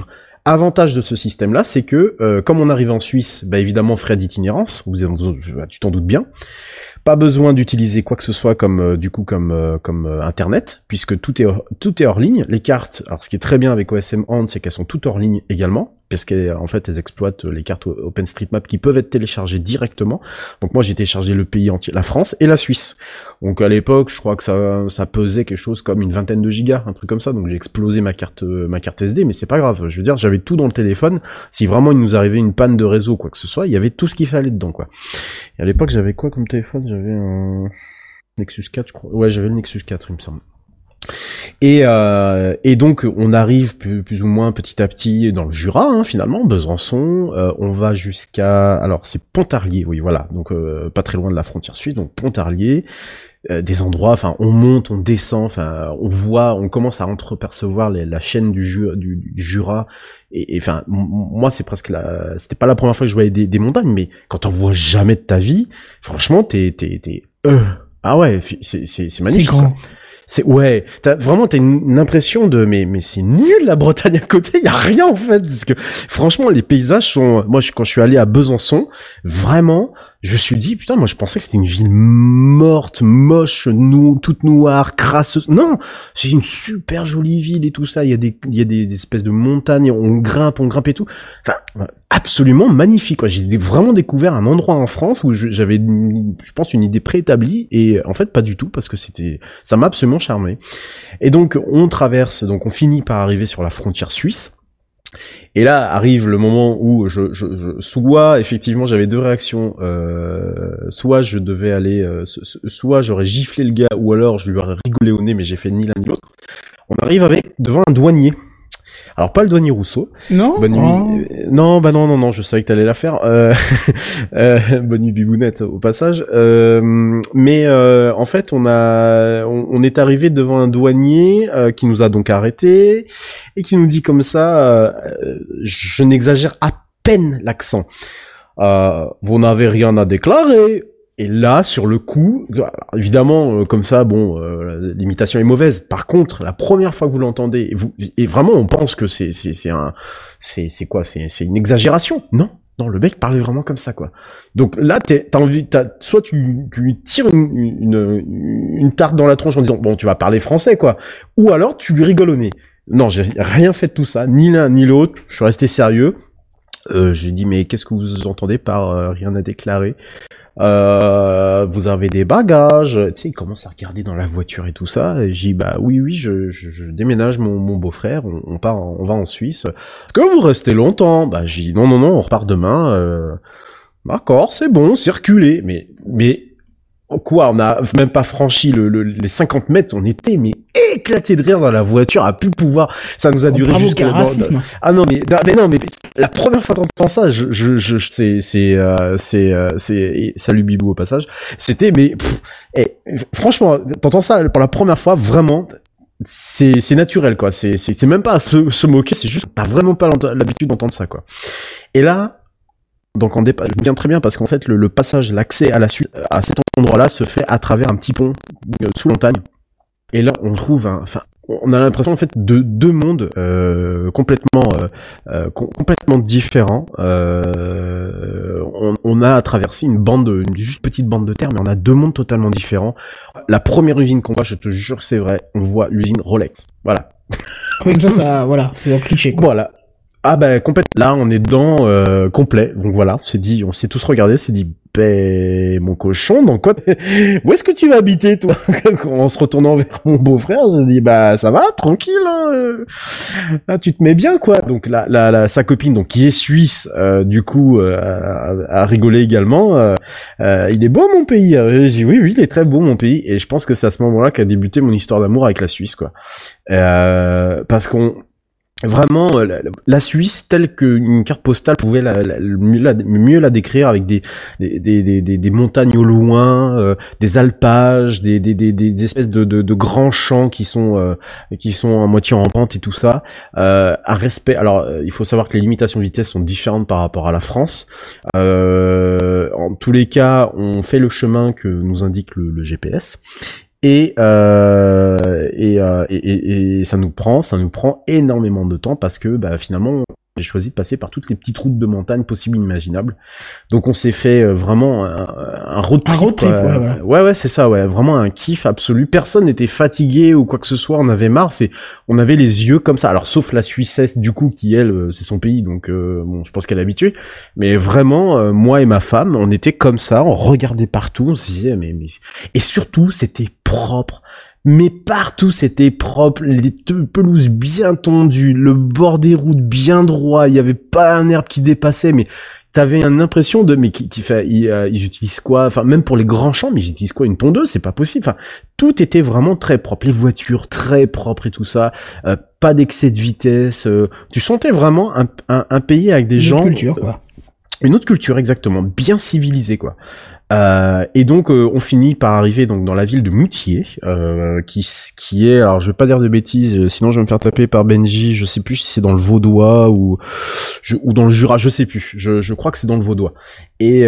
B: avantage de ce système-là, c'est que euh, comme on arrive en Suisse, bah évidemment frais d'itinérance, vous, vous, tu t'en doutes bien. Pas besoin d'utiliser quoi que ce soit comme euh, du coup comme euh, comme euh, internet, puisque tout est tout est hors ligne. Les cartes, alors ce qui est très bien avec O S M Hand, c'est qu'elles sont toutes hors ligne également, parce qu'en fait elles exploitent les cartes OpenStreetMap qui peuvent être téléchargées directement. Donc moi j'ai téléchargé le pays entier, la France et la Suisse. Donc à l'époque, je crois que ça ça pesait quelque chose comme une vingtaine de gigas, un truc comme ça. Donc j'ai explosé ma carte ma carte S D, mais c'est pas grave. Je veux dire, j'avais tout dans le téléphone. Si vraiment il nous arrivait une panne de réseau, quoi que ce soit, il y avait tout ce qu'il fallait dedans, quoi. Et à l'époque, j'avais quoi comme téléphone? J'avais un Nexus quatre, je crois. Ouais, j'avais le Nexus quatre, il me semble. Et euh, et donc on arrive plus, plus ou moins petit à petit dans le Jura, hein, finalement, Besançon. Euh, on va jusqu'à, alors c'est Pontarlier, oui, voilà, donc euh, pas très loin de la frontière suisse, donc Pontarlier. Euh, des endroits, enfin, on monte, on descend, enfin, on voit, on commence à entrepercevoir les, la chaîne du, Ju, du, du Jura. Et enfin, moi, c'est presque la, c'était pas la première fois que je voyais des, des montagnes, mais quand on voit jamais de ta vie, franchement, t'es, t'es, t'es, euh, ah ouais, c'est, c'est, c'est magnifique.
A: C'est grand.
B: Quoi. C'est ouais, t'as vraiment t'as une, une impression de mais mais c'est nul la Bretagne à côté, il y a rien en fait parce que franchement les paysages sont, moi je, quand je suis allé à Besançon, vraiment je me suis dit putain, moi je pensais que c'était une ville morte, moche, nou, toute noire, crasseuse. Non, c'est une super jolie ville et tout ça, il y a des il y a des, des espèces de montagnes, on grimpe, on grimpe et tout. Enfin, absolument magnifique quoi. J'ai vraiment découvert un endroit en France où je, j'avais je pense une idée préétablie et en fait pas du tout parce que c'était ça m'a absolument charmé. Et donc on traverse, donc on finit par arriver sur la frontière suisse. Et là arrive le moment où je, je, je soit effectivement j'avais deux réactions, euh, soit je devais aller, euh, soit j'aurais giflé le gars ou alors je lui aurais rigolé au nez, mais j'ai fait ni l'un ni l'autre. On arrive avec devant un douanier. Alors pas le douanier Rousseau.
A: Non.
B: Bonne nuit.
A: Oh.
B: Euh, non, bah non, non, non, je savais que t'allais la faire. Euh, euh, bonne nuit Bibounette au passage. Euh, mais euh, en fait, on a, on, on est arrivé devant un douanier euh, qui nous a donc arrêtés et qui nous dit comme ça, euh, je n'exagère à peine l'accent. Euh, vous n'avez rien à déclarer. Et là, sur le coup, évidemment, euh, comme ça, bon, euh, l'imitation est mauvaise. Par contre, la première fois que vous l'entendez, et, vous, et vraiment, on pense que c'est, c'est, c'est un, c'est, c'est quoi, c'est, c'est une exagération. Non, non, le mec parlait vraiment comme ça, quoi. Donc là, t'es, t'as envie, t'as, soit tu, tu lui tires une, une, une tarte dans la tronche en disant, bon, tu vas parler français, quoi. Ou alors, tu lui rigoles au nez. Non, j'ai rien fait de tout ça, ni l'un ni l'autre. Je suis resté sérieux. Euh, j'ai dit, mais qu'est-ce que vous entendez par euh, rien à déclarer? Euh, vous avez des bagages, tu sais, il commence à regarder dans la voiture et tout ça, et j'ai dit, bah oui, oui, je, je, je déménage mon, mon beau-frère, on, on part, on va en Suisse. Est-ce que vous restez longtemps? Bah j'ai dit, non, non, non, on repart demain, euh, d'accord, c'est bon, circulez, mais, mais, quoi, on a même pas franchi le, le, les cinquante mètres, on était, mais éclaté de rire dans la voiture, à plus pouvoir, ça nous a duré
A: Bravo,
B: jusqu'à...
A: racisme.
B: Ah non, mais, mais non, mais la première fois que t'entends ça, je, je, je, c'est, c'est, euh, c'est, euh, c'est, salut Bibou au passage, c'était, mais, pff, eh, franchement, t'entends ça pour la première fois, vraiment, c'est, c'est naturel, quoi, c'est, c'est, c'est même pas à se, se moquer, c'est juste, t'as vraiment pas l'habitude d'entendre ça, quoi. Et là, donc en dépa- je me souviens très bien parce qu'en fait le, le passage, l'accès à la Suisse, à cet endroit-là se fait à travers un petit pont euh, sous montagne. Et là on trouve, un, enfin, on a l'impression en fait de deux mondes euh, complètement, euh, euh, com- complètement différents. Euh, on, on a traversé une bande, une juste petite bande de terre, mais on a deux mondes totalement différents. La première usine qu'on voit, je te jure que c'est vrai, on voit l'usine Rolex. Voilà.
A: Comme ça, ça, voilà, c'est un cliché, quoi.
B: Voilà. Ah bah complètement. Là on est dedans euh, complet. Donc voilà, on s'est dit, on s'est tous regardé, on s'est dit, ben mon cochon, donc quoi, où est-ce que tu vas habiter toi? En se retournant vers mon beau-frère, on s'est dit bah ça va, tranquille. Hein. Là, tu te mets bien quoi. Donc la, la, la sa copine donc qui est suisse, euh, du coup euh, a, a rigolé également. Euh, euh, il est beau mon pays. J'ai dit oui oui, il est très beau mon pays. Et je pense que c'est à ce moment-là qu'a débuté mon histoire d'amour avec la Suisse quoi. Euh, parce qu'on Vraiment, la, la Suisse, telle qu'une carte postale pouvait la, la, le mieux, la, mieux la décrire, avec des des, des, des, des montagnes au loin, euh, des alpages, des, des, des, des espèces de, de, de grands champs qui sont euh, qui sont à moitié en pente et tout ça. Euh, un respect. Alors, il faut savoir que les limitations de vitesse sont différentes par rapport à la France. Euh, en tous les cas, on fait le chemin que nous indique le, le G P S. Et, euh, et, euh, et, et, et ça nous prend, ça nous prend énormément de temps parce que bah, finalement j'ai choisi de passer par toutes les petites routes de montagne possibles et imaginables. Donc on s'est fait euh, vraiment un, un road trip.
A: Un road trip,
B: ouais,
A: ouais, voilà.
B: ouais, ouais, c'est ça, ouais, vraiment un kiff absolu. Personne n'était fatigué ou quoi que ce soit, on avait marre, c'est, on avait les yeux comme ça. Alors sauf la Suissesse du coup qui elle, euh, c'est son pays, donc euh, bon, je pense qu'elle est habituée. Mais vraiment, euh, moi et ma femme, on était comme ça, on regardait partout, on se disait mais mais et surtout c'était propre. Mais partout c'était propre, les pelouses bien tondues, le bord des routes bien droit, il y avait pas un herbe qui dépassait, mais t'avais une impression de mais qui, qui fait ils, euh, ils utilisent quoi, enfin même pour les grands champs, mais ils utilisent quoi, une tondeuse, c'est pas possible. Enfin tout était vraiment très propre, les voitures très propres et tout ça, euh, pas d'excès de vitesse. Euh, tu sentais vraiment un, un, un pays avec des
A: Une
B: gens.
A: autre culture, quoi.
B: Euh, une autre culture exactement, bien civilisée quoi. Euh, et donc euh, on finit par arriver donc dans la ville de Moutier, euh, qui qui est, alors je vais pas dire de bêtises, sinon je vais me faire taper par Benji. Je sais plus si c'est dans le Vaudois ou je, ou dans le Jura, je sais plus. Je, je crois que c'est dans le Vaudois. Et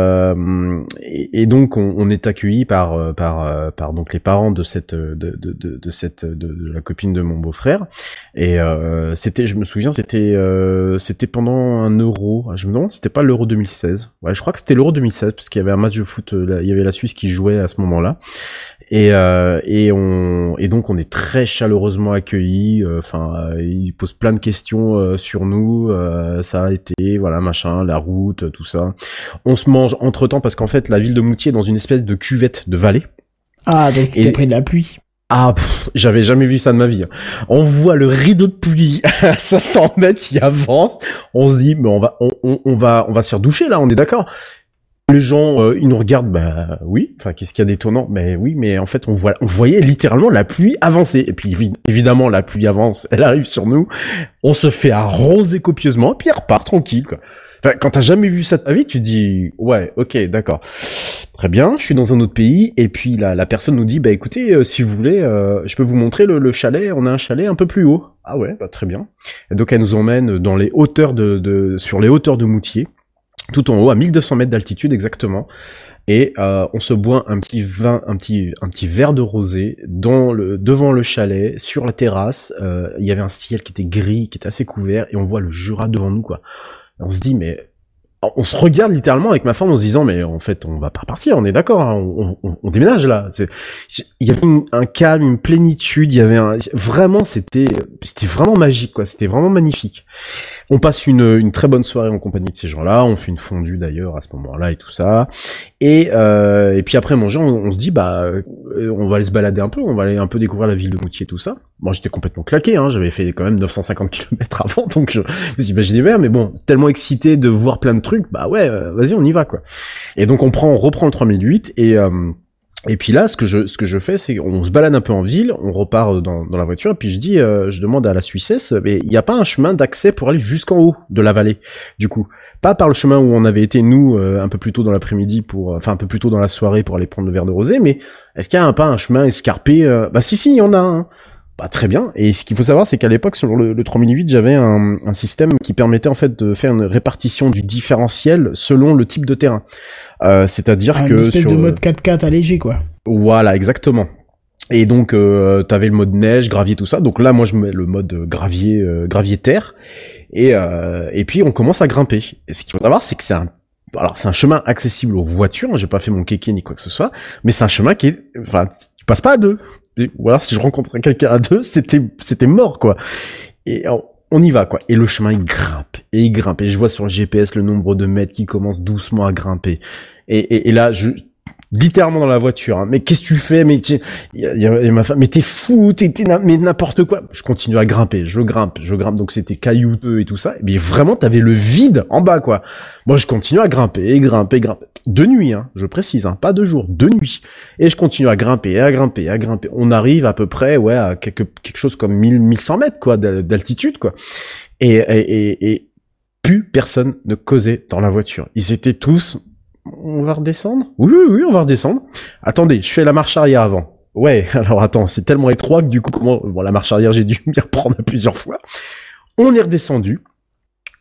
B: euh, et, et donc on, on est accueilli par par par donc les parents de cette de de de, de cette de, de la copine de mon beau-frère. Et euh, c'était, je me souviens, c'était euh, c'était pendant un Euro. Je me demande, c'était pas l'Euro deux mille seize. Ouais, je crois que c'était l'Euro deux mille seize parce qu'il y avait un match de foot, là, il y avait la Suisse qui jouait à ce moment-là, et euh, et on et donc on est très chaleureusement accueillis. Enfin, euh, ils posent plein de questions euh, sur nous. Euh, ça a été voilà machin, la route, tout ça. On se mange entre temps parce qu'en fait la ville de Moutier est dans une espèce de cuvette de vallée.
A: Ah donc t'es près de la pluie.
B: Ah, pff, j'avais jamais vu ça de ma vie. On voit le rideau de pluie à cinq cents mètres qui avance. On se dit, mais on va, on, on, on va, on va se faire doucher là. On est d'accord. Les gens, euh, ils nous regardent, bah oui. Enfin, qu'est-ce qu'il y a d'étonnant? Mais oui, mais en fait, on voit, on voyait littéralement la pluie avancer. Et puis évidemment, la pluie avance, elle arrive sur nous. On se fait arroser copieusement, et puis elle repart tranquille, quoi. Enfin, quand t'as jamais vu ça de ta vie, tu dis, ouais, ok, d'accord. Très bien, je suis dans un autre pays, et puis la, la personne nous dit, bah écoutez, euh, si vous voulez, euh, je peux vous montrer le, le chalet, on a un chalet un peu plus haut. Ah ouais, bah très bien. Et donc elle nous emmène dans les hauteurs de, de sur les hauteurs de Moutier, tout en haut, à mille deux cents mètres d'altitude exactement, et euh, on se boit un petit vin, un petit un petit verre de rosé dans le devant le chalet, sur la terrasse. Euh, il y avait un ciel qui était gris, qui était assez couvert, et on voit le Jura devant nous, quoi. Et on se dit, mais on se regarde littéralement avec ma femme en se disant, mais en fait on va pas repartir, on est d'accord, hein, on, on, on déménage là. C'est, il y avait une, un calme, une plénitude, il y avait un, vraiment c'était c'était vraiment magique, quoi, c'était vraiment magnifique. On passe une, une très bonne soirée en compagnie de ces gens-là, on fait une fondue d'ailleurs à ce moment-là et tout ça. Et, euh, et puis après manger, on, on se dit, bah, euh, on va aller se balader un peu, on va aller un peu découvrir la ville de Moutier et tout ça. Moi, j'étais complètement claqué, hein, j'avais fait quand même neuf cent cinquante kilomètres avant, donc je, vous imaginez bien, mais bon, tellement excité de voir plein de trucs, bah ouais, euh, vas-y, on y va, quoi. Et donc on prend, on reprend le trois mille huit et... Euh, Et puis là, ce que je ce que je fais, c'est qu'on se balade un peu en ville, on repart dans dans la voiture, et puis je dis, euh, je demande à la Suissesse, mais il n'y a pas un chemin d'accès pour aller jusqu'en haut de la vallée, du coup, pas par le chemin où on avait été nous euh, un peu plus tôt dans l'après-midi pour, enfin un peu plus tôt dans la soirée pour aller prendre le verre de rosé, mais est-ce qu'il y a un, pas un chemin escarpé? euh... Bah si si, il y en a un. Bah très bien. Et ce qu'il faut savoir, c'est qu'à l'époque sur le, le trois mille huit, j'avais un, un système qui permettait en fait de faire une répartition du différentiel selon le type de terrain. Euh, c'est-à-dire
A: ah,
B: que
A: une espèce
B: sur
A: de mode quatre quatre allégé, quoi.
B: Voilà, exactement. Et donc euh, t'avais le mode neige, gravier, tout ça. Donc là, moi, je mets le mode gravier, euh, gravier terre. Et euh, et puis on commence à grimper. Et ce qu'il faut savoir, c'est que c'est un alors c'est un chemin accessible aux voitures. J'ai pas fait mon kéké ni quoi que ce soit, mais c'est un chemin qui est, enfin, tu passes pas à deux. Ou alors si je rencontrais quelqu'un à deux, c'était c'était mort, quoi. Et on, on y va, quoi. Et le chemin il grimpe et il grimpe. Et je vois sur le G P S le nombre de mètres qui commence doucement à grimper. Et et, et là je littéralement dans la voiture, hein. Mais qu'est-ce que tu fais? Mais il y a, y a ma femme, mais t'es fou, t'es, t'es mais n'importe quoi. Je continue à grimper, je grimpe, je grimpe. Donc c'était caillouteux et tout ça. Mais vraiment, t'avais le vide en bas, quoi. Moi, je continue à grimper, et grimper, grimper. De nuit, hein, je précise, hein, pas de jour, de nuit. Et je continue à grimper, à grimper, à grimper. On arrive à peu près, ouais, à quelque quelque chose comme mille, mille cent mètres, quoi, d'altitude, quoi. Et et et, et plus personne ne causait dans la voiture. Ils étaient tous. On va redescendre? Oui, oui, oui, on va redescendre. Attendez, je fais la marche arrière avant. Ouais, alors attends, c'est tellement étroit que du coup, comment... Bon, la marche arrière, j'ai dû m'y reprendre plusieurs fois. On est redescendu.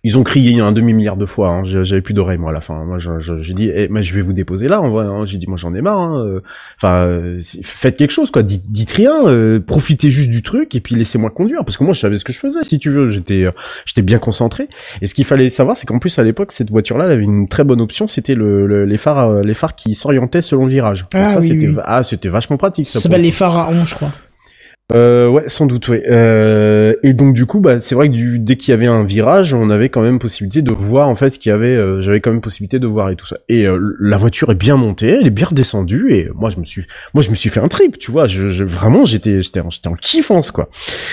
B: Ils ont crié un demi-milliard de fois, hein. J'avais plus d'oreilles, moi, à la fin. Moi, je, je, j'ai dit, eh, mais je vais vous déposer là, en vrai, hein. J'ai dit, moi, j'en ai marre, hein. Enfin, euh, faites quelque chose, quoi. Dites, dites rien, euh, profitez juste du truc, et puis laissez-moi conduire. Parce que moi, je savais ce que je faisais, si tu veux. J'étais, euh, j'étais bien concentré. Et ce qu'il fallait savoir, c'est qu'en plus, à l'époque, cette voiture-là, elle avait une très bonne option, c'était le, le les phares, euh, les phares qui s'orientaient selon le virage.
A: Ah,
B: Donc ça,
A: oui,
B: c'était,
A: oui.
B: ah, c'était vachement pratique, ça.
A: Ça s'appelle les phares à on, je crois.
B: Euh, ouais, sans doute, ouais. Euh, et donc du coup, bah, c'est vrai que du, dès qu'il y avait un virage, on avait quand même possibilité de voir en fait ce qu'il y avait. Euh, j'avais quand même possibilité de voir et tout ça. Et euh, la voiture est bien montée, elle est bien redescendue. Et moi, je me suis, moi, je me suis fait un trip, tu vois. Je, je vraiment, j'étais, j'étais, en, j'étais en kiffance, quoi.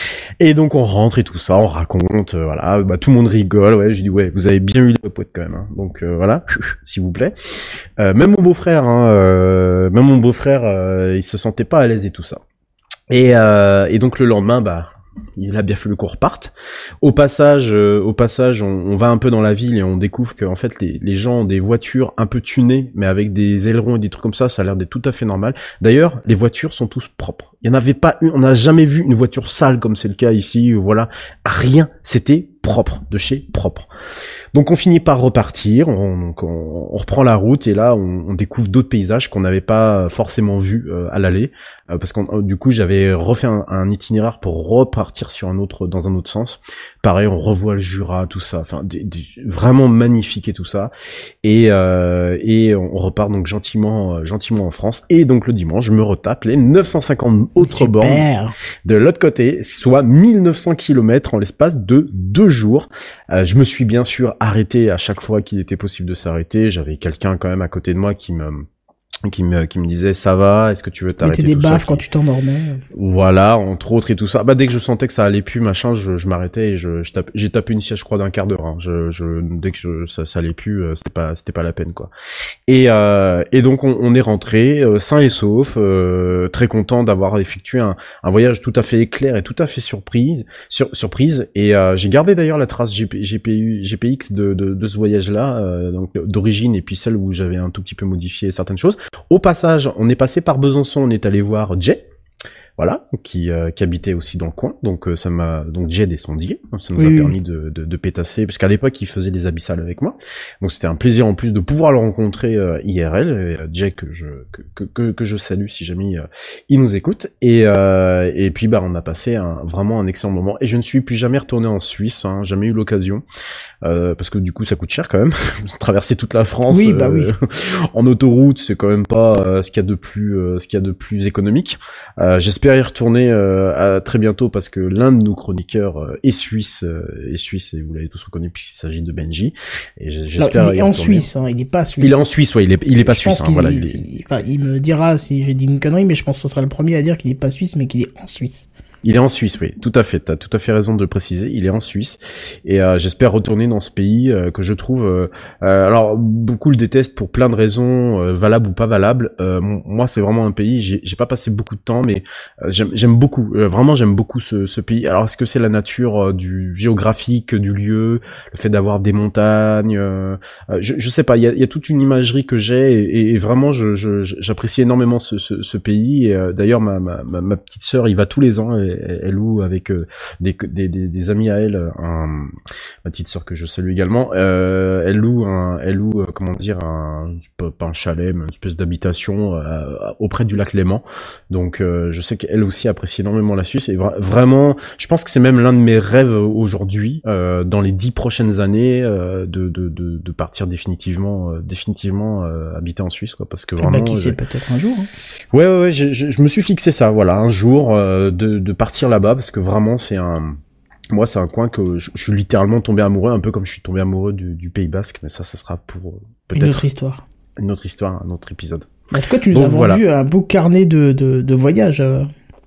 B: Et donc on rentre et tout ça, on raconte, euh, voilà. Bah, tout le monde rigole. Ouais, j'ai dit ouais, vous avez bien eu les popotes quand même. Hein. Donc euh, voilà, s'il vous plaît. Euh, même mon beau-frère, hein, euh, même mon beau-frère, euh, il se sentait pas à l'aise et tout ça. Et, euh, et donc le lendemain, bah, il a bien fallu qu'on reparte. Au passage, euh, au passage, on, on va un peu dans la ville et on découvre que en fait les, les gens ont des voitures un peu tunées, mais avec des ailerons et des trucs comme ça, ça a l'air d'être tout à fait normal. D'ailleurs, les voitures sont tous propres. Il y en avait pas une, on n'a jamais vu une voiture sale comme c'est le cas ici. Voilà, rien, c'était propre, de chez propre. Donc on finit par repartir, on, donc on, on reprend la route et là on, on découvre d'autres paysages qu'on n'avait pas forcément vus euh, à l'aller, euh, parce que du coup j'avais refait un, un itinéraire pour repartir sur un autre, dans un autre sens. Pareil, on revoit le Jura, tout ça, enfin des, des, vraiment magnifique et tout ça. Et euh, et on repart donc gentiment, euh, gentiment en France. Et donc le dimanche, je me retape les neuf cent cinquante autres
A: Super.
B: bornes de l'autre côté, soit mille neuf cents kilomètres en l'espace de deux jours. Euh, je me suis bien sûr arrêté à chaque fois qu'il était possible de s'arrêter. J'avais quelqu'un quand même à côté de moi qui me qui me qui me disait ça va, est-ce que tu veux t'arrêter?
A: Mettais des
B: tout
A: baffes
B: ça,
A: quand
B: qui...
A: tu t'endormais.
B: Voilà, entre autres et tout ça. Bah dès que je sentais que ça allait plus, machin, je, je m'arrêtais et je, je tape, j'ai tapé une sieste, je crois, d'un quart d'heure. Hein. Je, je, dès que je, ça, ça allait plus, euh, c'était pas, c'était pas la peine, quoi. Et euh, et donc on, on est rentré euh, sain et sauf, euh, très content d'avoir effectué un, un voyage tout à fait éclair et tout à fait surprise, sur, surprise. Et euh, j'ai gardé d'ailleurs la trace G P, G P U, G P X de, de, de ce voyage-là, euh, donc d'origine et puis celle où j'avais un tout petit peu modifié certaines choses. Au passage, on est passé par Besançon, on est allé voir Jay, voilà, qui euh, qui habitait aussi dans le coin, donc euh, ça m'a donc Jay descendu, ça nous
A: oui,
B: a
A: oui.
B: permis de, de de pétasser, parce qu'à l'époque il faisait les abyssales avec moi, donc c'était un plaisir en plus de pouvoir le rencontrer euh, I R L, et, euh, Jay que je que, que que que je salue si jamais euh, il nous écoute, et euh, et puis bah on a passé un vraiment un excellent moment, et je ne suis plus jamais retourné en Suisse, hein, jamais eu l'occasion. Euh, parce que du coup ça coûte cher quand même. Traverser toute la France
A: oui, bah
B: euh, oui. en autoroute, c'est quand même pas euh, ce qu'il y a de plus euh, ce qu'il y a de plus économique. Euh, j'espère y retourner euh, à très bientôt, parce que l'un de nos chroniqueurs euh, est suisse euh, est suisse et vous l'avez tous reconnu puisqu'il s'agit de Benji, et j'espère
A: non, il est en Suisse, hein, il est pas suisse.
B: Il est en Suisse, ouais, il est il est pas je suisse, hein, voilà, il, est...
A: il, enfin, il me dira si j'ai dit une connerie, mais je pense que ce sera le premier à dire qu'il est pas suisse mais qu'il est en Suisse.
B: Il est en Suisse, oui, tout à fait, t'as tout à fait raison de le préciser, il est en Suisse, et euh, j'espère retourner dans ce pays euh, que je trouve, euh, euh, alors beaucoup le détestent pour plein de raisons, euh, valables ou pas valables. Euh, moi c'est vraiment un pays, j'ai, j'ai pas passé beaucoup de temps, mais euh, j'aime, j'aime beaucoup, euh, vraiment j'aime beaucoup ce, ce pays. Alors est-ce que c'est la nature euh, du géographique du lieu, le fait d'avoir des montagnes, euh, euh, je, je sais pas, il y a, y a toute une imagerie que j'ai, et, et vraiment je, je, j'apprécie énormément ce, ce, ce pays, et euh, d'ailleurs ma, ma, ma, ma petite sœur y va tous les ans, et elle loue avec euh, des, des, des, des amis à elle, un, ma petite sœur que je salue également, euh, elle loue un, elle loue euh, comment dire un, pas un chalet, mais une espèce d'habitation euh, auprès du lac Léman. Donc euh, je sais qu'elle aussi apprécie énormément la Suisse, et vra- vraiment, je pense que c'est même l'un de mes rêves aujourd'hui, euh, dans les dix prochaines années, euh, de, de, de, de partir définitivement, euh, définitivement euh, habiter en Suisse, quoi, parce que vraiment.
A: Bah, qui sait, peut-être un jour. Hein.
B: Ouais, ouais, ouais, je, je, je me suis fixé ça, voilà, un jour euh, de, de partir là-bas, parce que vraiment c'est un, moi c'est un coin que je, je suis littéralement tombé amoureux, un peu comme je suis tombé amoureux du, du Pays Basque, mais ça, ça sera pour peut-être
A: une autre histoire,
B: une autre histoire, un autre épisode.
A: En tout cas, tu nous
B: bon,
A: as
B: voilà.
A: vendu un beau carnet de de, de voyages. Euh...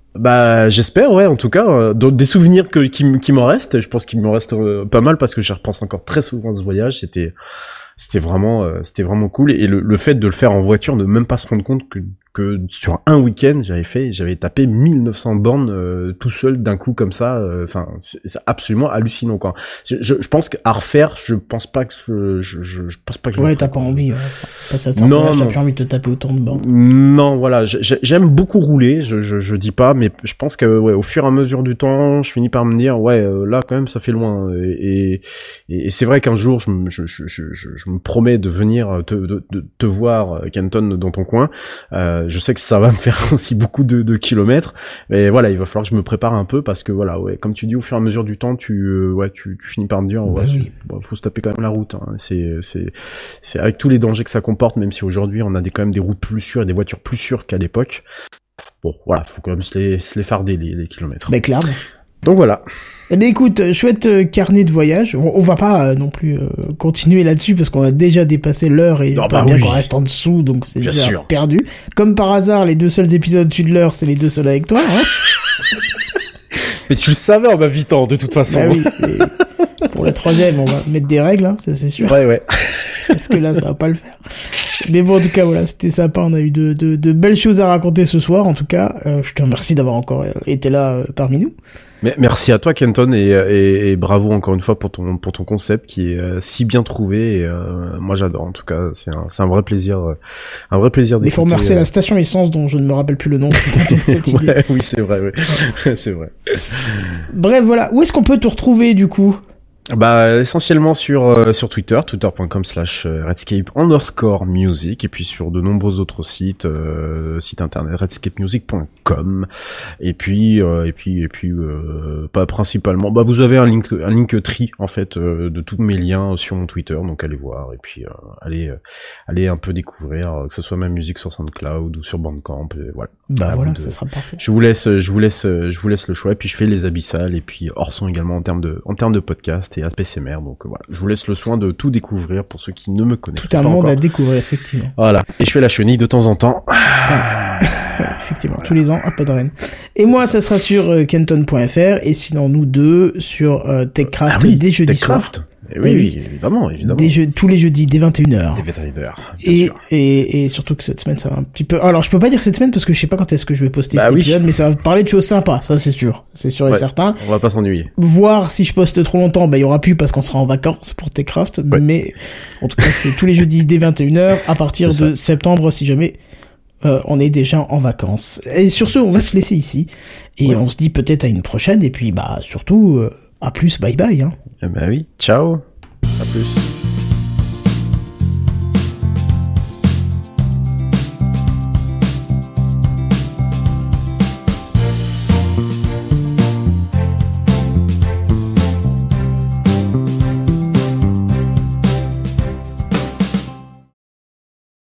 B: Bah j'espère, ouais, en tout cas, euh, des souvenirs que qui, qui m'en restent. Je pense qu'il m'en reste euh, pas mal, parce que je repense encore très souvent à ce voyage. C'était c'était vraiment euh, c'était vraiment cool, et le, le fait de le faire en voiture, de même pas se rendre compte que que sur un week-end, j'avais fait, j'avais tapé mille neuf cents bornes euh, tout seul d'un coup comme ça. Enfin, euh, c'est, c'est absolument hallucinant, quoi. Je, je, je pense qu'à refaire, je pense pas que je, je, je, je pense pas que je.
A: Ouais,
B: le
A: t'as
B: ferai,
A: pas envie. Ouais. Pas ça.
B: Non,
A: âge,
B: non.
A: T'as plus envie de te taper autant de bornes.
B: Non, voilà. J'aime beaucoup rouler. Je, je, je dis pas, mais je pense que ouais, au fur et à mesure du temps, je finis par me dire, ouais, euh, là quand même, ça fait loin. Et, et, et c'est vrai qu'un jour, je, je, je, je, je, je me promets de venir te, de, de, te voir, Kenton, dans ton coin. Euh, je sais que ça va me faire aussi beaucoup de, de kilomètres, mais voilà, il va falloir que je me prépare un peu parce que voilà, ouais, comme tu dis, au fur et à mesure du temps, tu, euh, ouais, tu, tu finis par me dire, ouais, bah oui. Bon, faut se taper quand même la route. Hein. C'est, c'est, c'est avec tous les dangers que ça comporte, même si aujourd'hui on a des quand même des routes plus sûres et des voitures plus sûres qu'à l'époque. Bon, voilà, faut quand même se les, se les farder les, les kilomètres.
A: Ben clairement.
B: Donc voilà.
A: Eh bien écoute, chouette euh, carnet de voyage. On, on va pas euh, non plus euh, continuer là-dessus parce qu'on a déjà dépassé l'heure et on
B: bah
A: bien
B: oui.
A: qu'on reste en dessous, donc c'est
B: bien
A: déjà
B: sûr.
A: perdu. Comme par hasard, les deux seuls épisodes dessus de l'heure, c'est les deux seuls avec toi. Hein.
B: Mais tu le savais en m'invitant, de toute façon.
A: Bah oui, mais pour la troisième, on va mettre des règles, hein, ça c'est sûr.
B: Ouais, ouais.
A: Parce que là, ça va pas le faire. Mais bon, en tout cas, voilà, c'était sympa. On a eu de, de, de belles choses à raconter ce soir. En tout cas, euh, je te remercie d'avoir encore été là euh, parmi nous.
B: Mais merci à toi, Kenton, et, et, et bravo encore une fois pour ton pour ton concept qui est euh, si bien trouvé. Et, euh, moi, j'adore. En tout cas, c'est un c'est un vrai plaisir, euh, un vrai plaisir d'écouter.
A: Il faut remercier
B: euh...
A: la station essence dont je ne me rappelle plus le nom. Cette idée.
B: Ouais, oui, c'est vrai. Oui. C'est vrai.
A: Bref, voilà. Où est-ce qu'on peut te retrouver du coup?
B: Bah essentiellement sur euh, sur Twitter, twitter point com slash redscape underscore music, et puis sur de nombreux autres sites, euh, sites internet redscape music point com, et puis euh, et puis et puis euh, pas principalement. Bah vous avez un link un link tri en fait euh, de tous mes liens sur mon Twitter, donc allez voir et puis euh, allez euh, allez un peu découvrir euh, que ce soit ma musique sur SoundCloud ou sur Bandcamp, et voilà.
A: Bah
B: à
A: voilà,
B: de...
A: ça sera parfait.
B: Je vous laisse je vous laisse je vous laisse le choix, et puis je fais les abyssales et puis hors son également en termes de en termes de podcast et A P C M R, donc voilà, je vous laisse le soin de tout découvrir pour ceux qui ne me connaissent pas.
A: Tout un monde
B: encore.
A: à découvrir, effectivement.
B: Voilà, et je fais la chenille de temps en temps.
A: Ah. Ouais, effectivement, tous les ans à Podren. Et moi, ça sera sur euh, kenton point f r, et sinon nous deux sur euh, TechCraft, ah oui, dès jeudi
B: TechCraft.
A: soir.
B: Et oui, oui, évidemment, évidemment.
A: Des jeux, tous les jeudis dès vingt et une heures.
B: Des vingt et une heures.
A: Et, et, et surtout que cette semaine, ça va un petit peu... Alors, je peux pas dire cette semaine parce que je sais pas quand est-ce que je vais poster bah cet oui. épisode, mais ça va parler de choses sympas, ça c'est sûr. C'est sûr et ouais, certain.
B: On va pas s'ennuyer.
A: Voir si je poste trop longtemps, bah il y aura plus parce qu'on sera en vacances pour TechCraft, ouais. Mais en tout cas, c'est tous les jeudis dès vingt et une heures à partir de septembre si jamais euh, on est déjà en vacances. Et sur ce, on va se laisser ici et ouais. On se dit peut-être à une prochaine, et puis bah surtout, euh, à plus, bye bye. Hein.
B: Eh ben oui, ciao. À plus.